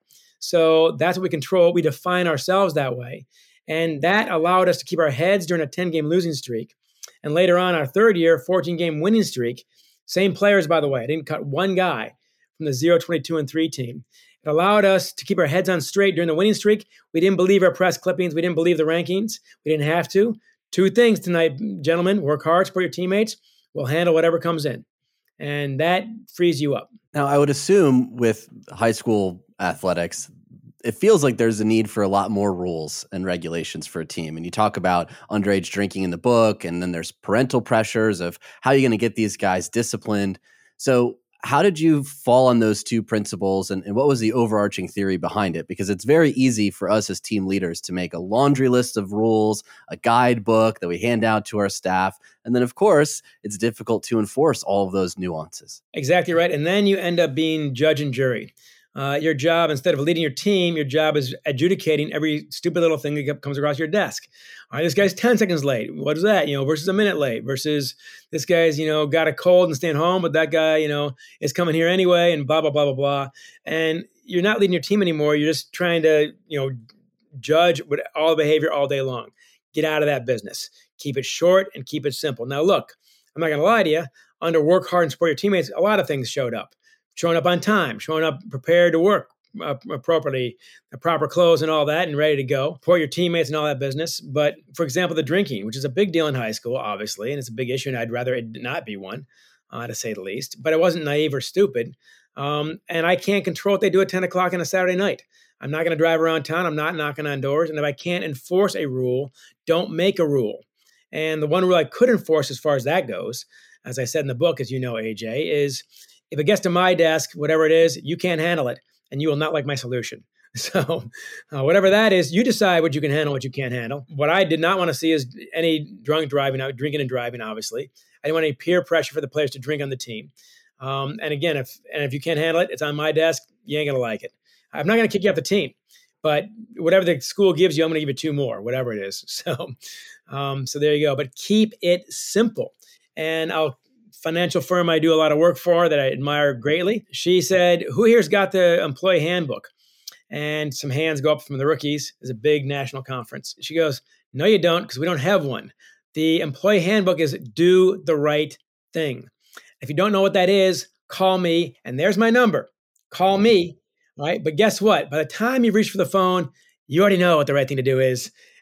So that's what we control. We define ourselves that way. And that allowed us to keep our heads during a ten-game losing streak. And later on, our third year, fourteen-game winning streak. Same players, by the way. I didn't cut one guy from the zero, twenty-two, and three team. It allowed us to keep our heads on straight during the winning streak. We didn't believe our press clippings. We didn't believe the rankings. We didn't have to. Two things tonight, gentlemen. Work hard, support your teammates. We'll handle whatever comes in. And that frees you up. Now, I would assume with high school athletics, it feels like there's a need for a lot more rules and regulations for a team. And you talk about underage drinking in the book, and then there's parental pressures of how you're going to get these guys disciplined. So how did you fall on those two principles, and, and what was the overarching theory behind it? Because it's very easy for us as team leaders to make a laundry list of rules, a guidebook that we hand out to our staff. And then, of course, it's difficult to enforce all of those nuances. Exactly right. And then you end up being judge and jury. Uh, your job, instead of leading your team, your job is adjudicating every stupid little thing that comes across your desk. All right, this guy's ten seconds late. What is that? You know, versus a minute late. Versus this guy's, you know, got a cold and staying home, but that guy, you know, is coming here anyway, and blah blah blah blah blah. And you're not leading your team anymore. You're just trying to, you know, judge with all behavior all day long. Get out of that business. Keep it short and keep it simple. Now, look, I'm not going to lie to you. Under work hard and support your teammates, a lot of things showed up. Showing up on time, showing up prepared to work uh, appropriately, the proper clothes and all that, and ready to go. Support your teammates and all that business. But for example, the drinking, which is a big deal in high school, obviously, and it's a big issue, and I'd rather it not be one, uh, to say the least. But I wasn't naive or stupid. Um, and I can't control what they do at ten o'clock on a Saturday night. I'm not going to drive around town. I'm not knocking on doors. And if I can't enforce a rule, don't make a rule. And the one rule I could enforce as far as that goes, as I said in the book, as you know, A J, is if it gets to my desk, whatever it is, you can't handle it, and you will not like my solution. So uh, whatever that is, you decide what you can handle, what you can't handle. What I did not want to see is any drunk driving, out drinking and driving, obviously. I didn't want any peer pressure for the players to drink on the team. Um, and again, if and if you can't handle it, it's on my desk. You ain't going to like it. I'm not going to kick you off the team. But whatever the school gives you, I'm going to give you two more, whatever it is. So, um, so there you go. But keep it simple. And I'll financial firm I do a lot of work for that I admire greatly. She said, who here's got the employee handbook? And some hands go up from the rookies. There's a big national conference. She goes, no, you don't, because we don't have one. The employee handbook is do the right thing. If you don't know what that is, call me. And there's my number. Call me. Right? But guess what? By the time you reach for the phone, you already know what the right thing to do is.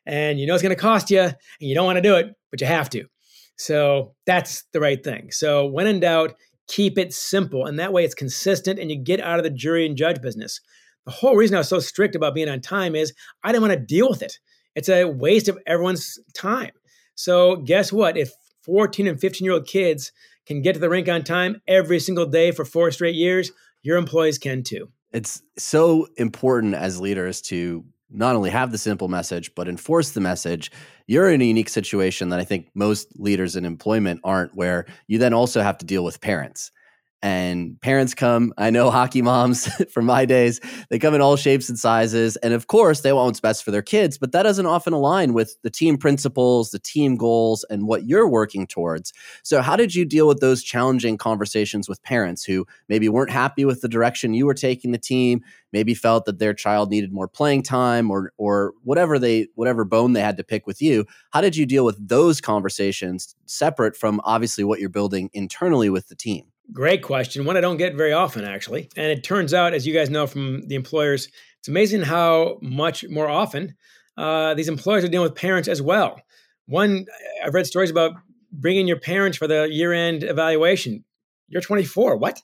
and you know it's going to cost you, and you don't want to do it, but you have to. So that's the right thing. So when in doubt, keep it simple. And that way it's consistent and you get out of the jury and judge business. The whole reason I was so strict about being on time is I didn't want to deal with it. It's a waste of everyone's time. So guess what? If fourteen and fifteen-year-old kids can get to the rink on time every single day for four straight years, your employees can too. It's so important as leaders to not only have the simple message, but enforce the message. You're in a unique situation that I think most leaders in employment aren't, where you then also have to deal with parents. And parents come, I know hockey moms from my days, they come in all shapes and sizes. And of course, they want what's best for their kids, but that doesn't often align with the team principles, the team goals, and what you're working towards. So how did you deal with those challenging conversations with parents who maybe weren't happy with the direction you were taking the team, maybe felt that their child needed more playing time, or or whatever they whatever bone they had to pick with you? How did you deal with those conversations separate from obviously what you're building internally with the team? Great question. One I don't get very often, actually. And it turns out, as you guys know from the employers, it's amazing how much more often uh, these employers are dealing with parents as well. One, I've read stories about bringing your parents for the year-end evaluation. You're twenty-four. What?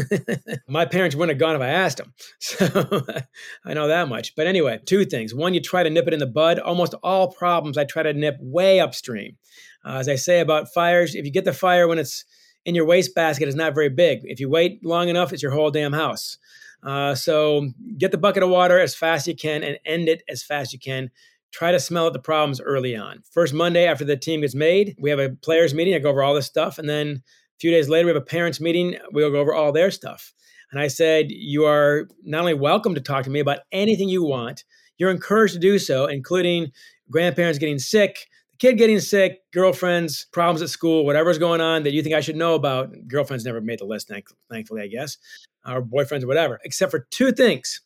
My parents wouldn't have gone if I asked them. So I know that much. But anyway, two things. One, you try to nip it in the bud. Almost all problems I try to nip way upstream. Uh, as I say about fires, if you get the fire when it's in your wastebasket, it's not very big. If you wait long enough, it's your whole damn house. Uh, so get the bucket of water as fast as you can and end it as fast as you can. Try to smell out the problems early on. First Monday after the team gets made, we have a players meeting. I go over all this stuff. And then a few days later, we have a parents meeting. We'll go over all their stuff. And I said, you are not only welcome to talk to me about anything you want, you're encouraged to do so, including grandparents getting sick, kid getting sick, girlfriends, problems at school, whatever's going on that you think I should know about. Girlfriends never made the list, thank- thankfully, I guess, or boyfriends or whatever, except for two things.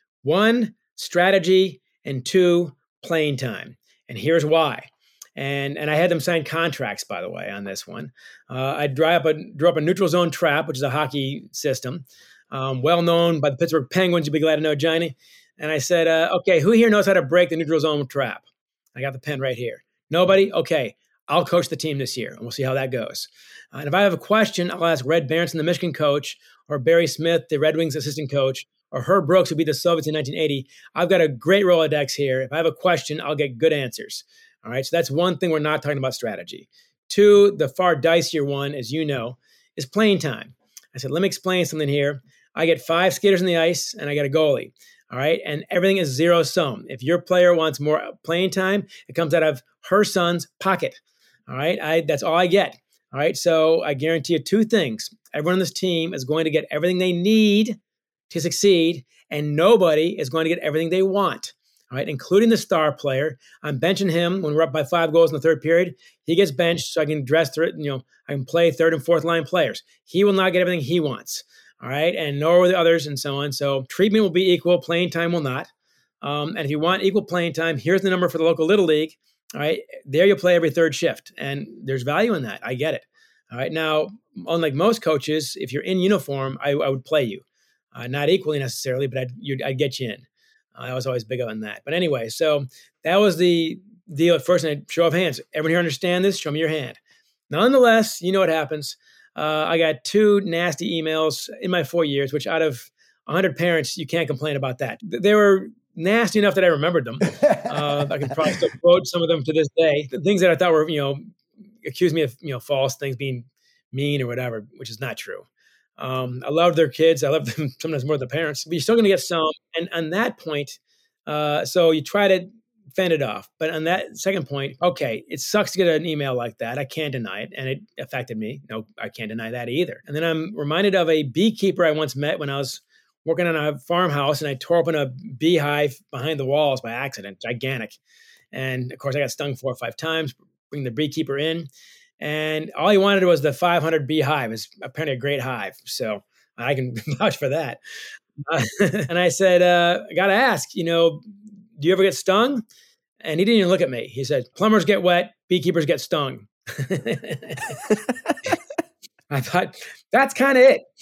One, strategy, and two, playing time. And here's why. And and I had them sign contracts, by the way, on this one. Uh, I drew up, a, drew up a neutral zone trap, which is a hockey system, um, well known by the Pittsburgh Penguins. You'd be glad to know, Johnny. And I said, uh, okay, who here knows how to break the neutral zone trap? I got the pen right here. Nobody? Okay, I'll coach the team this year, and we'll see how that goes. Uh, and if I have a question, I'll ask Red Berenson, the Michigan coach, or Barry Smith, the Red Wings assistant coach, or Herb Brooks, who beat the Soviets in nineteen eighty. I've got a great Rolodex here. If I have a question, I'll get good answers. All right, so that's one thing we're not talking about strategy. Two, the far dicier one, as you know, is playing time. I said, let me explain something here. I get five skaters on the ice, and I get a goalie. All right. And everything is zero sum. If your player wants more playing time, it comes out of her son's pocket. All right. I, that's all I get. All right. So I guarantee you two things. Everyone on this team is going to get everything they need to succeed, and nobody is going to get everything they want. All right. Including the star player. I'm benching him when we're up by five goals in the third period. He gets benched so I can dress through it. You know, I can play third and fourth line players. He will not get everything he wants. All right, and nor will the others, and so on. So treatment will be equal, playing time will not. Um, and if you want equal playing time, here's the number for the local Little League. All right, there you play every third shift, and there's value in that. I get it. All right, now, unlike most coaches, if you're in uniform, I, I would play you. Uh, not equally necessarily, but I'd, you'd, I'd get you in. Uh, I was always big on that. But anyway, so that was the deal at first, and I'd show of hands. Everyone here understand this? Show me your hand. Nonetheless, you know what happens. Uh, I got two nasty emails in my four years, which out of one hundred parents, you can't complain about that. They were nasty enough that I remembered them. Uh, I can probably still quote some of them to this day. The things that I thought were, you know, accused me of, you know, false things, being mean or whatever, which is not true. Um, I love their kids. I love them sometimes more than the parents, but you're still going to get some. And on that point, uh, so you try to fend it off. But on that second point, okay, it sucks to get an email like that. I can't deny it. And it affected me. No, I can't deny that either. And then I'm reminded of a beekeeper I once met when I was working on a farmhouse, and I tore open a beehive behind the walls by accident, gigantic. And of course, I got stung four or five times, bring the beekeeper in. And all he wanted was the five hundred beehive. It's apparently a great hive. So I can vouch for that. Uh, and I said, uh, I got to ask, you know, do you ever get stung? And he didn't even look at me. He said, plumbers get wet, beekeepers get stung. I thought, that's kind of it.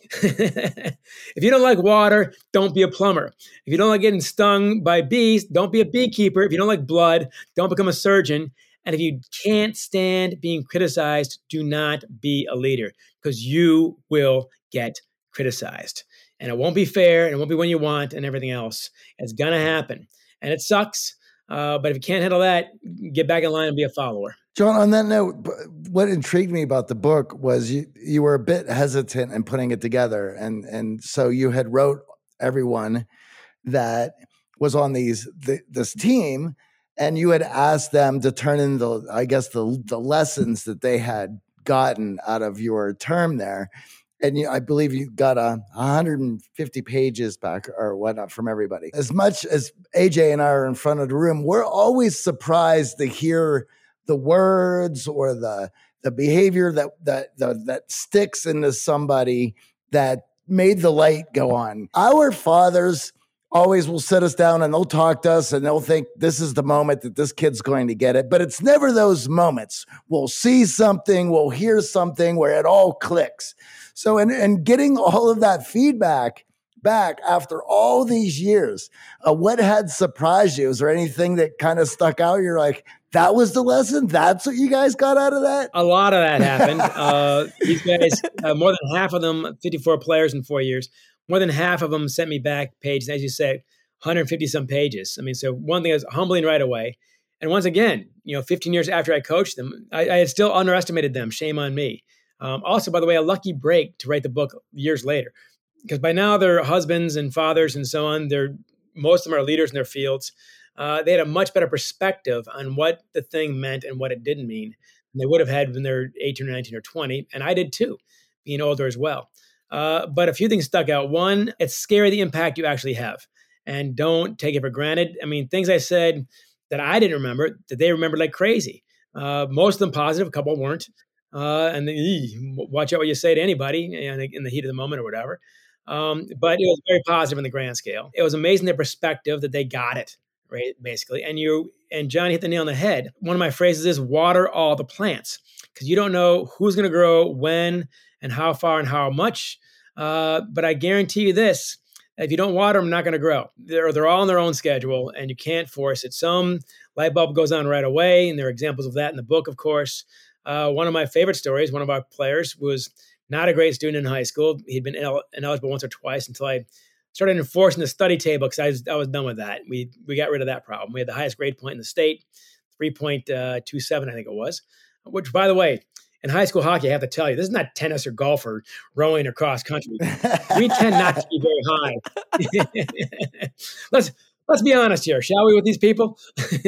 If you don't like water, don't be a plumber. If you don't like getting stung by bees, don't be a beekeeper. If you don't like blood, don't become a surgeon. And if you can't stand being criticized, do not be a leader, because you will get criticized. And it won't be fair, and it won't be when you want, and everything else. It's going to happen. And it sucks. Uh, but if you can't handle that, get back in line and be a follower. John, on that note, what intrigued me about the book was you you were a bit hesitant in putting it together. And, and so you had wrote everyone that was on these the, this team, and you had asked them to turn in the, I guess, the the lessons that they had gotten out of your term there. And you, I believe you got a one hundred fifty pages back or whatnot from everybody. As much as A J and I are in front of the room, we're always surprised to hear the words or the the behavior that that that, that sticks into somebody that made the light go on. Our fathers always will sit us down and they'll talk to us and they'll think this is the moment that this kid's going to get it. But it's never those moments. We'll see something, we'll hear something where it all clicks. So, and, and getting all of that feedback back after all these years, uh, what had surprised you? Is there anything that kind of stuck out? You're like, that was the lesson? That's what you guys got out of that? A lot of that happened. uh, these guys, uh, more than half of them, fifty-four players in four years, more than half of them sent me back pages, as you said, one hundred fifty some pages. I mean, so one thing is humbling right away. And once again, you know, fifteen years after I coached them, I, I had still underestimated them. Shame on me. Um, also, by the way, a lucky break to write the book years later, because by now they're husbands and fathers and so on. They're most of them are leaders in their fields. Uh, they had a much better perspective on what the thing meant and what it didn't mean than they would have had when they're eighteen or nineteen or twenty. And I did too, being older as well. Uh, but a few things stuck out. One, it's scary the impact you actually have, and don't take it for granted. I mean, things I said that I didn't remember, that they remembered like crazy. Uh, most of them positive, a couple weren't. Uh, and then, ee, watch out what you say to anybody in the, in the heat of the moment or whatever. Um, but it was very positive in the grand scale. It was amazing their perspective that they got it, right? Basically. And you and John hit the nail on the head. One of my phrases is water all the plants, because you don't know who's going to grow when and how far and how much. Uh, but I guarantee you this, if you don't water them, they're not going to grow. They're, they're all on their own schedule and you can't force it. Some light bulb goes on right away. And there are examples of that in the book, of course. Uh, one of my favorite stories, one of our players was not a great student in high school. He'd been inel- ineligible once or twice until I started enforcing the study table, because I was, I was done with that. We we got rid of that problem. We had the highest grade point in the state, three point two seven, I think it was, which, by the way, in high school hockey, I have to tell you, this is not tennis or golf or rowing or cross country. We tend not to be very high. let's let's be honest here, shall we, with these people?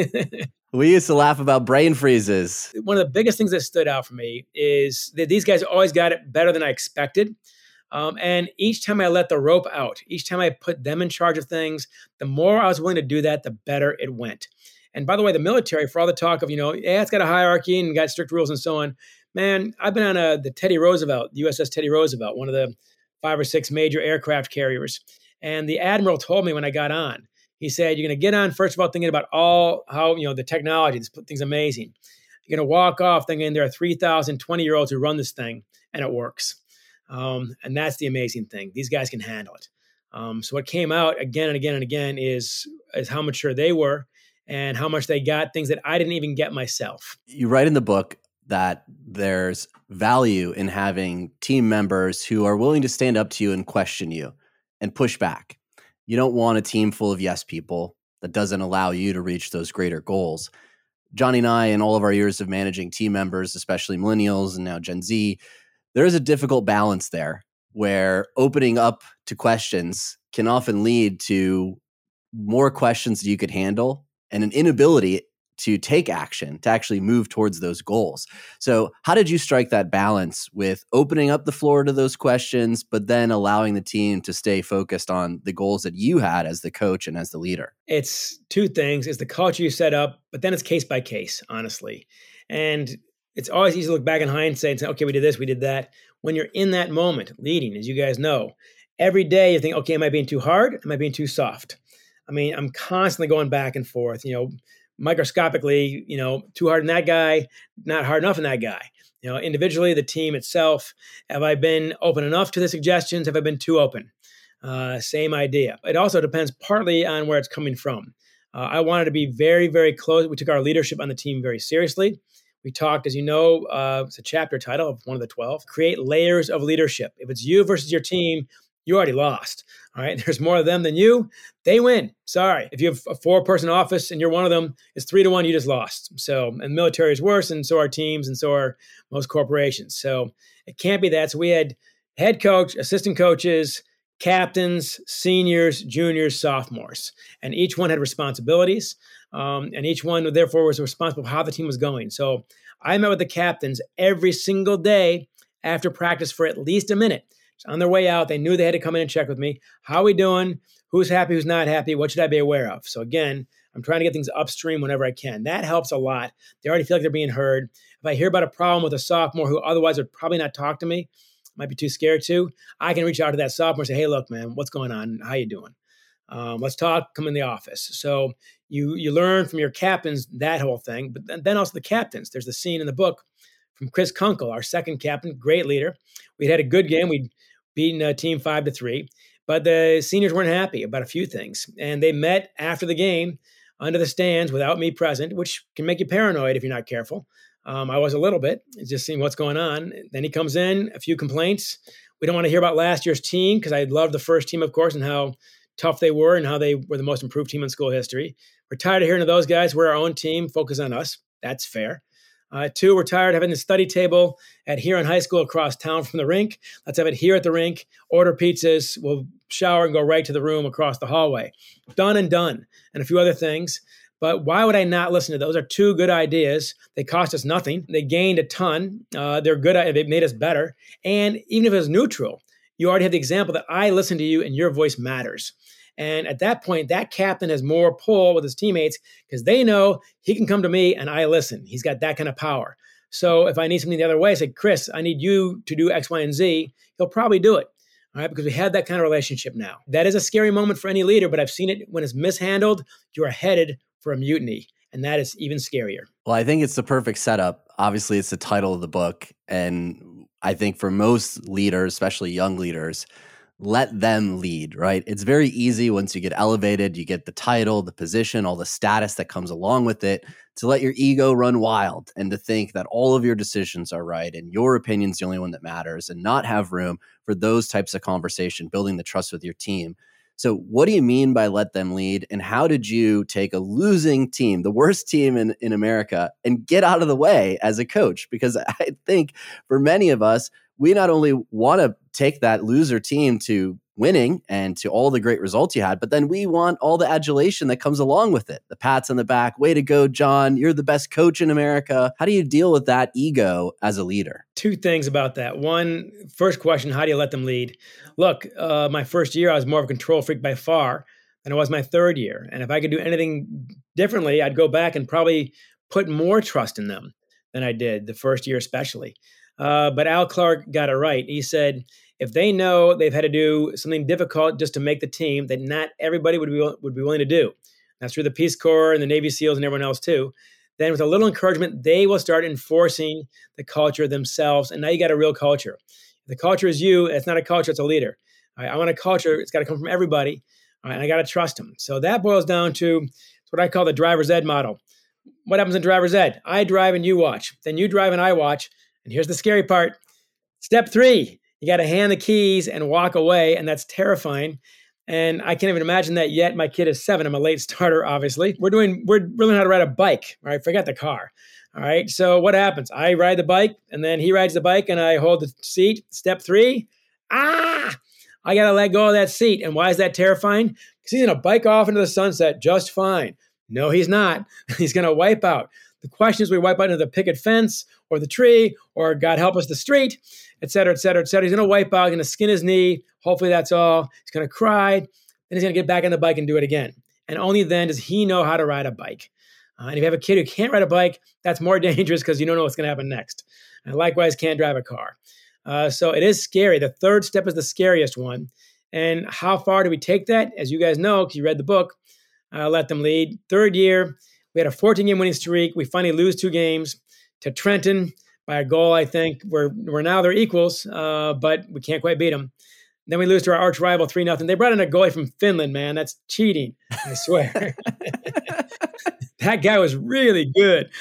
We used to laugh about brain freezes. One of the biggest things that stood out for me is that these guys always got it better than I expected. Um, and each time I let the rope out, each time I put them in charge of things, the more I was willing to do that, the better it went. And by the way, the military, for all the talk of, you know, yeah, it's got a hierarchy and got strict rules and so on. Man, I've been on a, the Teddy Roosevelt, the U S S Teddy Roosevelt, one of the five or six major aircraft carriers. And the admiral told me when I got on, he said, you're going to get on, first of all, thinking about all how, you know, the technology, this thing's amazing. You're going to walk off thinking there are three thousand twenty-year-olds who run this thing, and it works. Um, and that's the amazing thing. These guys can handle it. Um, so what came out again and again and again is, is how mature they were and how much they got, things that I didn't even get myself. You write in the book that there's value in having team members who are willing to stand up to you and question you and push back. You don't want a team full of yes people that doesn't allow you to reach those greater goals. Johnny and I, in all of our years of managing team members, especially millennials and now Gen Z, there is a difficult balance there where opening up to questions can often lead to more questions that you could handle and an inability to take action, to actually move towards those goals. So how did you strike that balance with opening up the floor to those questions, but then allowing the team to stay focused on the goals that you had as the coach and as the leader? It's two things. It's the culture you set up, but then it's case by case, honestly. And it's always easy to look back in hindsight and say, okay, we did this, we did that. When you're in that moment, leading, as you guys know, every day you think, okay, am I being too hard? Am I being too soft? I mean, I'm constantly going back and forth, you know, microscopically, you know, too hard on that guy, not hard enough on that guy. You know, individually, the team itself, have I been open enough to the suggestions? Have I been too open? Uh, same idea. It also depends partly on where it's coming from. Uh, I wanted to be very, very close. We took our leadership on the team very seriously. We talked, as you know, uh, it's a chapter title of one of the twelve, create layers of leadership. If it's you versus your team, you already lost. All right. There's more of them than you. They win. Sorry. If you have a four-person office and you're one of them, it's three to one, you just lost. So, and military is worse, and so are teams, and so are most corporations. So it can't be that. So we had head coach, assistant coaches, captains, seniors, juniors, sophomores, and each one had responsibilities. Um, and each one, therefore, was responsible for how the team was going. So I met with the captains every single day after practice for at least a minute. So on their way out, they knew they had to come in and check with me. How are we doing? Who's happy? Who's not happy? What should I be aware of? So again, I'm trying to get things upstream whenever I can. That helps a lot. They already feel like they're being heard. If I hear about a problem with a sophomore who otherwise would probably not talk to me, might be too scared to, I can reach out to that sophomore and say, hey, look, man, what's going on? How you doing? Um, let's talk, come in the office. So you you learn from your captains that whole thing, but then also the captains. There's the scene in the book from Chris Kunkel, our second captain, great leader. We'd had a good game. We'd beaten a team five to three, but the seniors weren't happy about a few things. And they met after the game under the stands without me present, which can make you paranoid if you're not careful. Um, I was a little bit, just seeing what's going on. Then he comes in, a few complaints. We don't want to hear about last year's team because I loved the first team, of course, and how tough they were and how they were the most improved team in school history. We're tired of hearing of those guys. We're our own team. Focus on us. That's fair. Uh, two, we're tired of having the study table at Huron High School across town from the rink. Let's have it here at the rink. Order pizzas. We'll shower and go right to the room across the hallway. Done and done. And a few other things. But why would I not listen to those? Those are two good ideas. They cost us nothing. They gained a ton. Uh, they're good. They made us better. And even if it was neutral, you already have the example that I listen to you and your voice matters. And at that point, that captain has more pull with his teammates because they know he can come to me and I listen. He's got that kind of power. So if I need something the other way, I say, Chris, I need you to do X, Y, and Z. He'll probably do it. All right, because we have that kind of relationship now. That is a scary moment for any leader, but I've seen it when it's mishandled, you are headed for a mutiny. And that is even scarier. Well, I think it's the perfect setup. Obviously, it's the title of the book. And I think for most leaders, especially young leaders, let them lead, right? It's very easy once you get elevated, you get the title, the position, all the status that comes along with it, to let your ego run wild and to think that all of your decisions are right and your opinion's the only one that matters and not have room for those types of conversation, building the trust with your team. So what do you mean by let them lead? And how did you take a losing team, the worst team in, in America, and get out of the way as a coach? Because I think for many of us, we not only want to take that loser team to winning and to all the great results you had, but then we want all the adulation that comes along with it. The pats on the back, way to go, John, you're the best coach in America. How do you deal with that ego as a leader? Two things about that. One, first question, how do you let them lead? Look, uh, my first year, I was more of a control freak by far than it was my third year. And if I could do anything differently, I'd go back and probably put more trust in them than I did the first year especially. Uh, but Al Clark got it right. He said, if they know they've had to do something difficult just to make the team that not everybody would be would be willing to do, that's through the Peace Corps and the Navy SEALs and everyone else too, then with a little encouragement, they will start enforcing the culture themselves. And now you got a real culture. If the culture is you, it's not a culture, it's a leader. All right, I want a culture, it's got to come from everybody, all right, and I got to trust them. So that boils down to what I call the driver's ed model. What happens in driver's ed? I drive and you watch. Then you drive and I watch. And here's the scary part. Step three, you got to hand the keys and walk away. And that's terrifying. And I can't even imagine that yet. My kid is seven. I'm a late starter, obviously. We're doing, we're learning how to ride a bike. All right. Forget the car. All right. So what happens? I ride the bike and then he rides the bike and I hold the seat. Step three. Ah, I got to let go of that seat. And why is that terrifying? Because he's going to bike off into the sunset just fine. No, he's not. He's going to wipe out. The question is, we wipe out into the picket fence or the tree or, God help us, the street, et cetera, et cetera, et cetera. He's going to wipe out, going to skin his knee. Hopefully that's all. He's going to cry. Then he's going to get back on the bike and do it again. And only then does he know how to ride a bike. Uh, and if you have a kid who can't ride a bike, that's more dangerous because you don't know what's going to happen next. And likewise, can't drive a car. Uh, so it is scary. The third step is the scariest one. And how far do we take that? As you guys know, because you read the book, uh, Let Them Lead. Third year, we had a fourteen-game winning streak. We finally lose two games to Trenton by a goal, I think. We're, we're now they're equals, uh, but we can't quite beat them. Then we lose to our arch rival three nothing. They brought in a goalie from Finland, man. That's cheating, I swear. That guy was really good.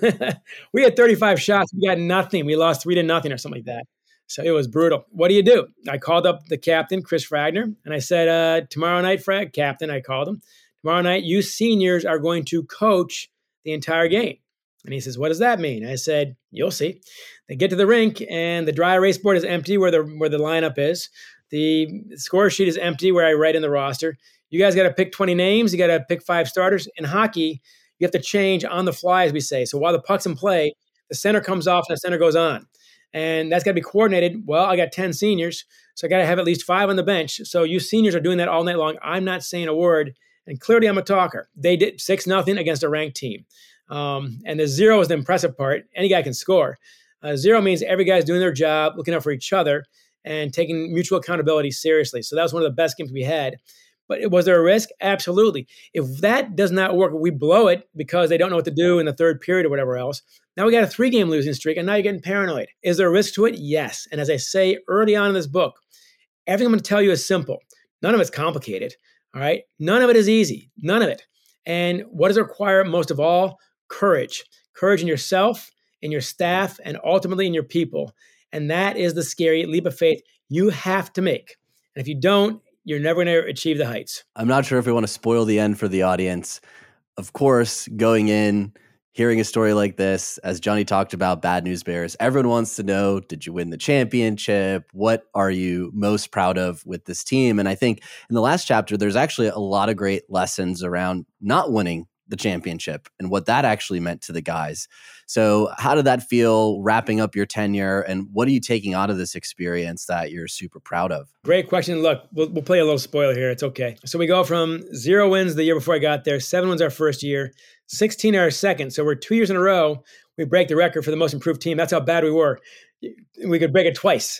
We had thirty-five shots. We got nothing. We lost three to nothing or something like that. So it was brutal. What do you do? I called up the captain, Chris Fragner, and I said, uh, tomorrow night, Frag, captain, I called him. Tomorrow night, you seniors are going to coach the entire game. And he says, what does that mean? I said, you'll see. They get to the rink, and the dry erase board is empty where the where the lineup is. The score sheet is empty where I write in the roster. You guys got to pick twenty names. You got to pick five starters. In hockey, you have to change on the fly, as we say. So while the puck's in play, the center comes off and the center goes on. And that's got to be coordinated. Well, I got ten seniors, so I got to have at least five on the bench. So you seniors are doing that all night long. I'm not saying a word. And clearly I'm a talker. They did six nothing against a ranked team. Um, and the zero is the impressive part. Any guy can score. Uh, zero means every guy's doing their job, looking out for each other, and taking mutual accountability seriously. So that was one of the best games we had. But was there a risk? Absolutely. If that does not work, we blow it because they don't know what to do in the third period or whatever else. Now we got a three-game losing streak, and now you're getting paranoid. Is there a risk to it? Yes. And as I say early on in this book, everything I'm going to tell you is simple. None of it's complicated, all right? None of it is easy. None of it. And what does it require most of all? Courage. Courage in yourself, in your staff, and ultimately in your people. And that is the scary leap of faith you have to make. And if you don't, you're never going to achieve the heights. I'm not sure if we want to spoil the end for the audience. Of course, going in, hearing a story like this, as Johnny talked about Bad News Bears, everyone wants to know, did you win the championship? What are you most proud of with this team? And I think in the last chapter, there's actually a lot of great lessons around not winning the championship and what that actually meant to the guys. So how did that feel wrapping up your tenure, and what are you taking out of this experience that you're super proud of? Great question. Look, we'll, we'll play a little spoiler here. It's okay. So we go from zero wins the year before I got there, seven wins our first year, sixteen our second. So we're two years in a row. We break the record for the most improved team. That's how bad we were. We could break it twice.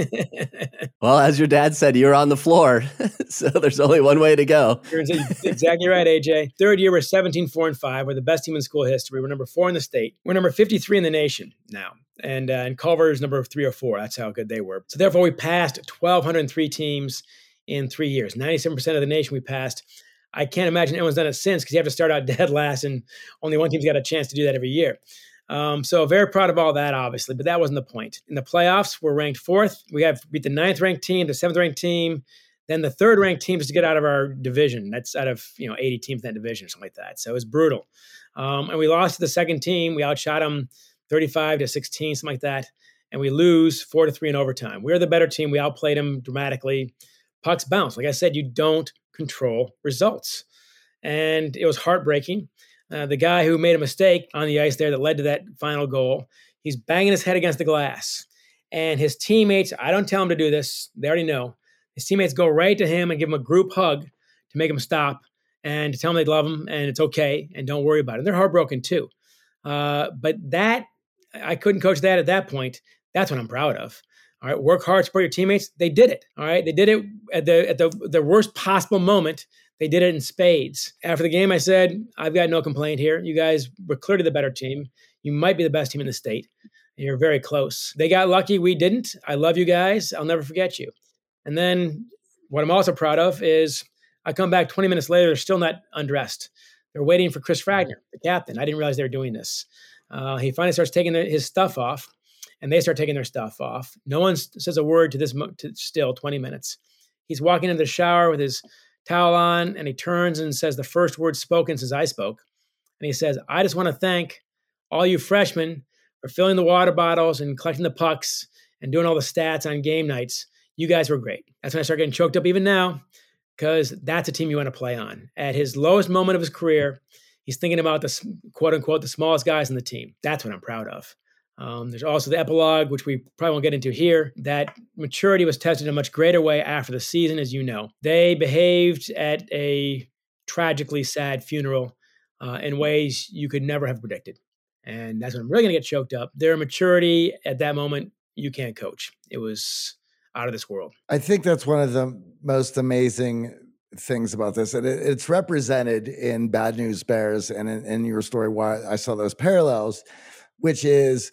Well, as your dad said, you were on the floor. So there's only one way to go. You're exactly right, A J. Third year, we're seventeen, four, and five. We're the best team in school history. We're number four in the state. We're number fifty-three in the nation now. And, uh, and Culver's number three or four. That's how good they were. So therefore, we passed one thousand two hundred three teams in three years. ninety-seven percent of the nation we passed. I can't imagine anyone's done it since, because you have to start out dead last, and only one team's got a chance to do that every year. Um, so very proud of all that, obviously, but that wasn't the point. In the playoffs, we're ranked fourth. We have beat the ninth ranked team, the seventh ranked team, then the third ranked team is to get out of our division. That's out of, you know, eighty teams in that division or something like that. So it was brutal. Um, and we lost to the second team. We outshot them thirty-five to sixteen, something like that. And we lose four to three in overtime. We're the better team. We outplayed them dramatically. Pucks bounce. Like I said, you don't control results. And it was heartbreaking. Uh, the guy who made a mistake on the ice there that led to that final goal, he's banging his head against the glass. And his teammates, I don't tell him to do this. They already know. His teammates go right to him and give him a group hug to make him stop and to tell him they love him and it's okay and don't worry about it. And they're heartbroken too. Uh, but that, I couldn't coach that at that point. That's what I'm proud of. All right, work hard, support your teammates. They did it. All right, they did it at the at the the worst possible moment. They did it in spades. After the game, I said, I've got no complaint here. You guys were clearly the better team. You might be the best team in the state. You're very close. They got lucky. We didn't. I love you guys. I'll never forget you. And then what I'm also proud of is I come back twenty minutes later. They're still not undressed. They're waiting for Chris Fragner, the captain. I didn't realize they were doing this. Uh, he finally starts taking his stuff off, and they start taking their stuff off. No one says a word to this to still twenty minutes. He's walking into the shower with his towel on, and he turns and says the first word spoken since I spoke. And he says, I just want to thank all you freshmen for filling the water bottles and collecting the pucks and doing all the stats on game nights. You guys were great. That's when I start getting choked up even now, because that's a team you want to play on. At his lowest moment of his career, he's thinking about the quote unquote, the smallest guys in the team. That's what I'm proud of. Um, there's also the epilogue, which we probably won't get into here, that maturity was tested in a much greater way after the season, as you know. They behaved at a tragically sad funeral uh, in ways you could never have predicted. And that's when I'm really going to get choked up. Their maturity at that moment, you can't coach. It was out of this world. I think that's one of the most amazing things about this. And it, it's represented in Bad News Bears and in, in your story, why I saw those parallels, which is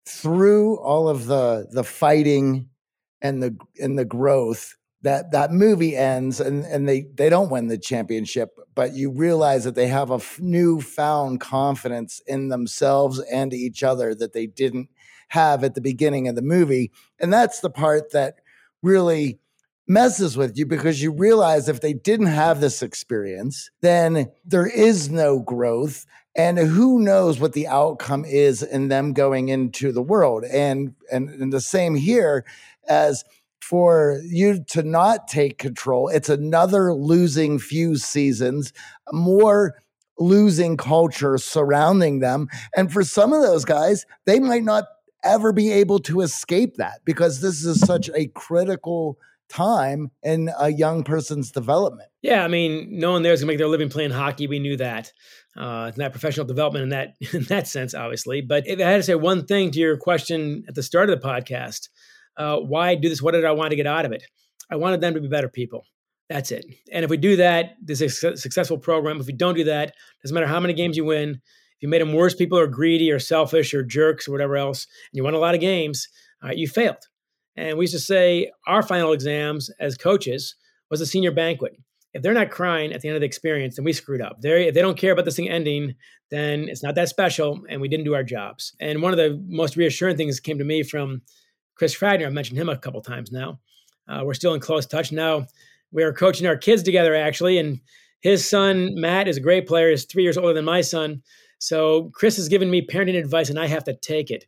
through all of the the fighting and the and the growth, that that movie ends and, and they, they don't win the championship, but you realize that they have a f- newfound confidence in themselves and each other that they didn't have at the beginning of the movie. And that's the part that really messes with you, because you realize if they didn't have this experience, then there is no growth. And who knows what the outcome is in them going into the world. And, and, and the same here, as for you to not take control, it's another losing few seasons, more losing culture surrounding them. And for some of those guys, they might not ever be able to escape that, because this is such a critical time in a young person's development. Yeah, I mean, no one there's gonna make their living playing hockey. We knew that. Uh, it's not professional development in that in that sense, obviously. But if I had to say one thing to your question at the start of the podcast, uh, why do this? What did I want to get out of it? I wanted them to be better people. That's it. And if we do that, this is a successful program. If we don't do that, doesn't matter how many games you win. If you made them worse people, or greedy, or selfish, or jerks, or whatever else, and you won a lot of games, uh, you failed. And we used to say our final exams as coaches was a senior banquet. If they're not crying at the end of the experience, then we screwed up. They're, if they don't care about this thing ending, then it's not that special, and we didn't do our jobs. And one of the most reassuring things came to me from Chris Fragner. I've mentioned him a couple times now. Uh, we're still in close touch now. We're coaching our kids together, actually, and his son, Matt, is a great player. He's three years older than my son. So Chris has given me parenting advice, and I have to take it.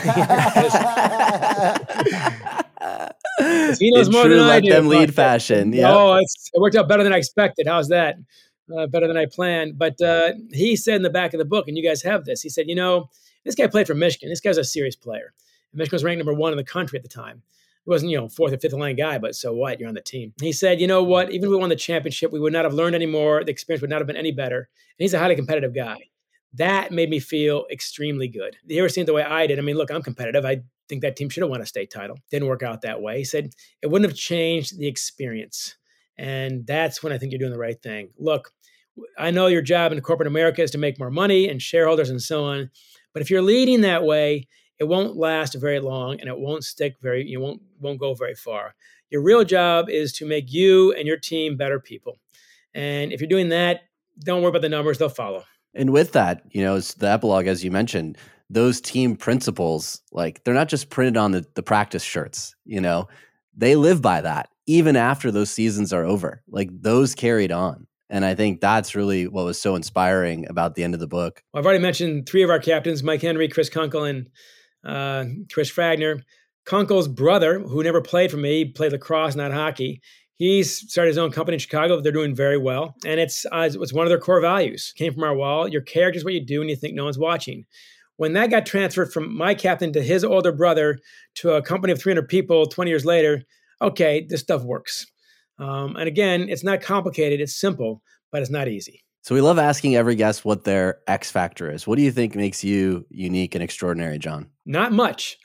He knows in more true than I let do. them lead but, fashion. Yeah. Oh, it's, it worked out better than I expected. How's that? Uh, better than I planned. But uh, he said in the back of the book, and you guys have this, he said, you know, this guy played for Michigan. This guy's a serious player. And Michigan was ranked number one in the country at the time. He wasn't, you know, fourth or fifth line guy, but so what? You're on the team. He said, you know what? Even if we won the championship, we would not have learned any more. The experience would not have been any better. And he's a highly competitive guy. That made me feel extremely good. They were seeing the way I did. I mean, look, I'm competitive. I think that team should have won a state title. Didn't work out that way. He said it wouldn't have changed the experience. And that's when I think you're doing the right thing. Look, I know your job in corporate America is to make more money and shareholders and so on. But if you're leading that way, it won't last very long, and it won't stick very, you won't, won't go very far. Your real job is to make you and your team better people. And if you're doing that, don't worry about the numbers, they'll follow. And with that, you know, it's the epilogue, as you mentioned, those team principles, like they're not just printed on the, the practice shirts, you know, they live by that even after those seasons are over. Like those carried on. And I think that's really what was so inspiring about the end of the book. Well, I've already mentioned three of our captains, Mike Henry, Chris Kunkel, and uh, Chris Fragner. Kunkel's brother, who never played for me, played lacrosse, not hockey. He's started his own company in Chicago. They're doing very well. And it's uh, it's one of their core values. Came from our wall. Your character is what you do when you think no one's watching. When that got transferred from my captain to his older brother to a company of three hundred people twenty years later, okay, this stuff works. Um, and again, it's not complicated. It's simple, but it's not easy. So we love asking every guest what their X factor is. What do you think makes you unique and extraordinary, John? Not much.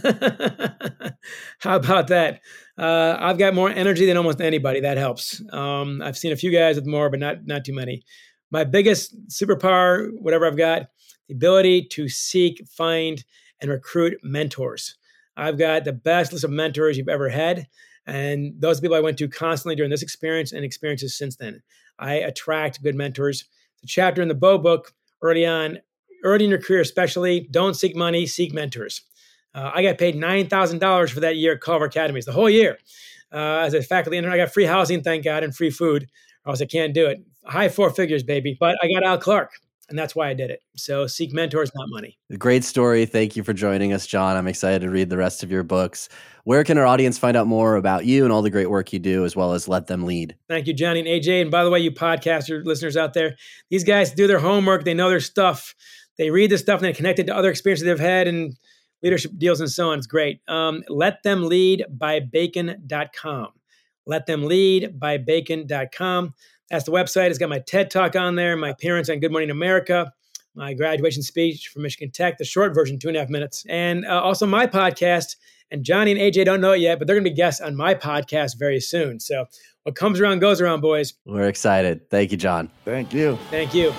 How about that? Uh, I've got more energy than almost anybody. That helps. Um, I've seen a few guys with more, but not not too many. My biggest superpower, whatever I've got, the ability to seek, find, and recruit mentors. I've got the best list of mentors you've ever had. And those people I went to constantly during this experience and experiences since then. I attract good mentors. The chapter in the Bo book early on, early in your career especially, don't seek money, seek mentors. Uh, I got paid nine thousand dollars for that year at Culver Academies, the whole year. Uh, as a faculty intern, I got free housing, thank God, and free food, or else I can't do it. High four figures, baby. But I got Al Clark, and that's why I did it. So seek mentors, not money. Great story. Thank you for joining us, John. I'm excited to read the rest of your books. Where can our audience find out more about you and all the great work you do, as well as Let Them Lead? Thank you, Johnny and A J. And by the way, you podcaster listeners out there, these guys do their homework. They know their stuff. They read this stuff and they connect it to other experiences they've had and leadership deals and so on. It's great. Um, Let Them Lead by Bacon dot com. Let Them Lead by Bacon dot com. That's the website. It's got my TED Talk on there, my appearance on Good Morning America, my graduation speech from Michigan Tech, the short version, two and a half minutes, and uh, also my podcast. And Johnny and A J don't know it yet, but they're going to be guests on my podcast very soon. So what comes around goes around, boys. We're excited. Thank you, John. Thank you. Thank you.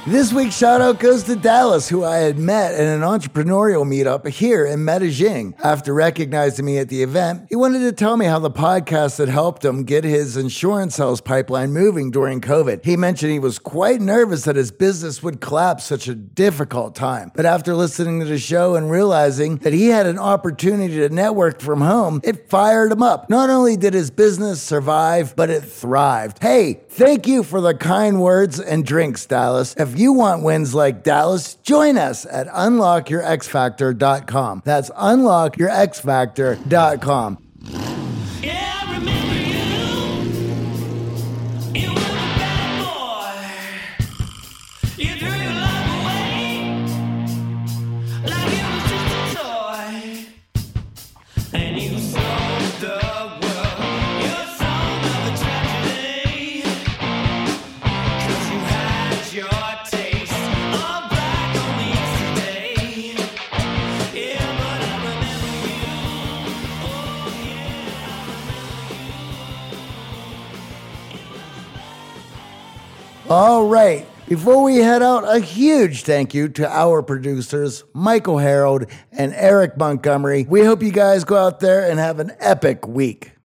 This week's shout out goes to Dallas, who I had met at an entrepreneurial meetup here in Medellin. After recognizing me at the event, he wanted to tell me how the podcast had helped him get his insurance sales pipeline moving during COVID. He mentioned he was quite nervous that his business would collapse such a difficult time. But after listening to the show and realizing that he had an opportunity to network from home, it fired him up. Not only did his business survive, but it thrived. Hey, thank you for the kind words and drinks, Dallas. If you want wins like Dallas, join us at unlock your x factor dot com. That's unlock your x factor dot com. Yeah, I remember you. You were a bad boy. You threw your love away like it was just a toy. And you sold the world your song of a tragedy. 'Cause you had your taste of black only yesterday. Yeah, but I remember you. Oh, yeah, I remember you. All right. Before we head out, a huge thank you to our producers, Michael Harold and Eric Montgomery. We hope you guys go out there and have an epic week.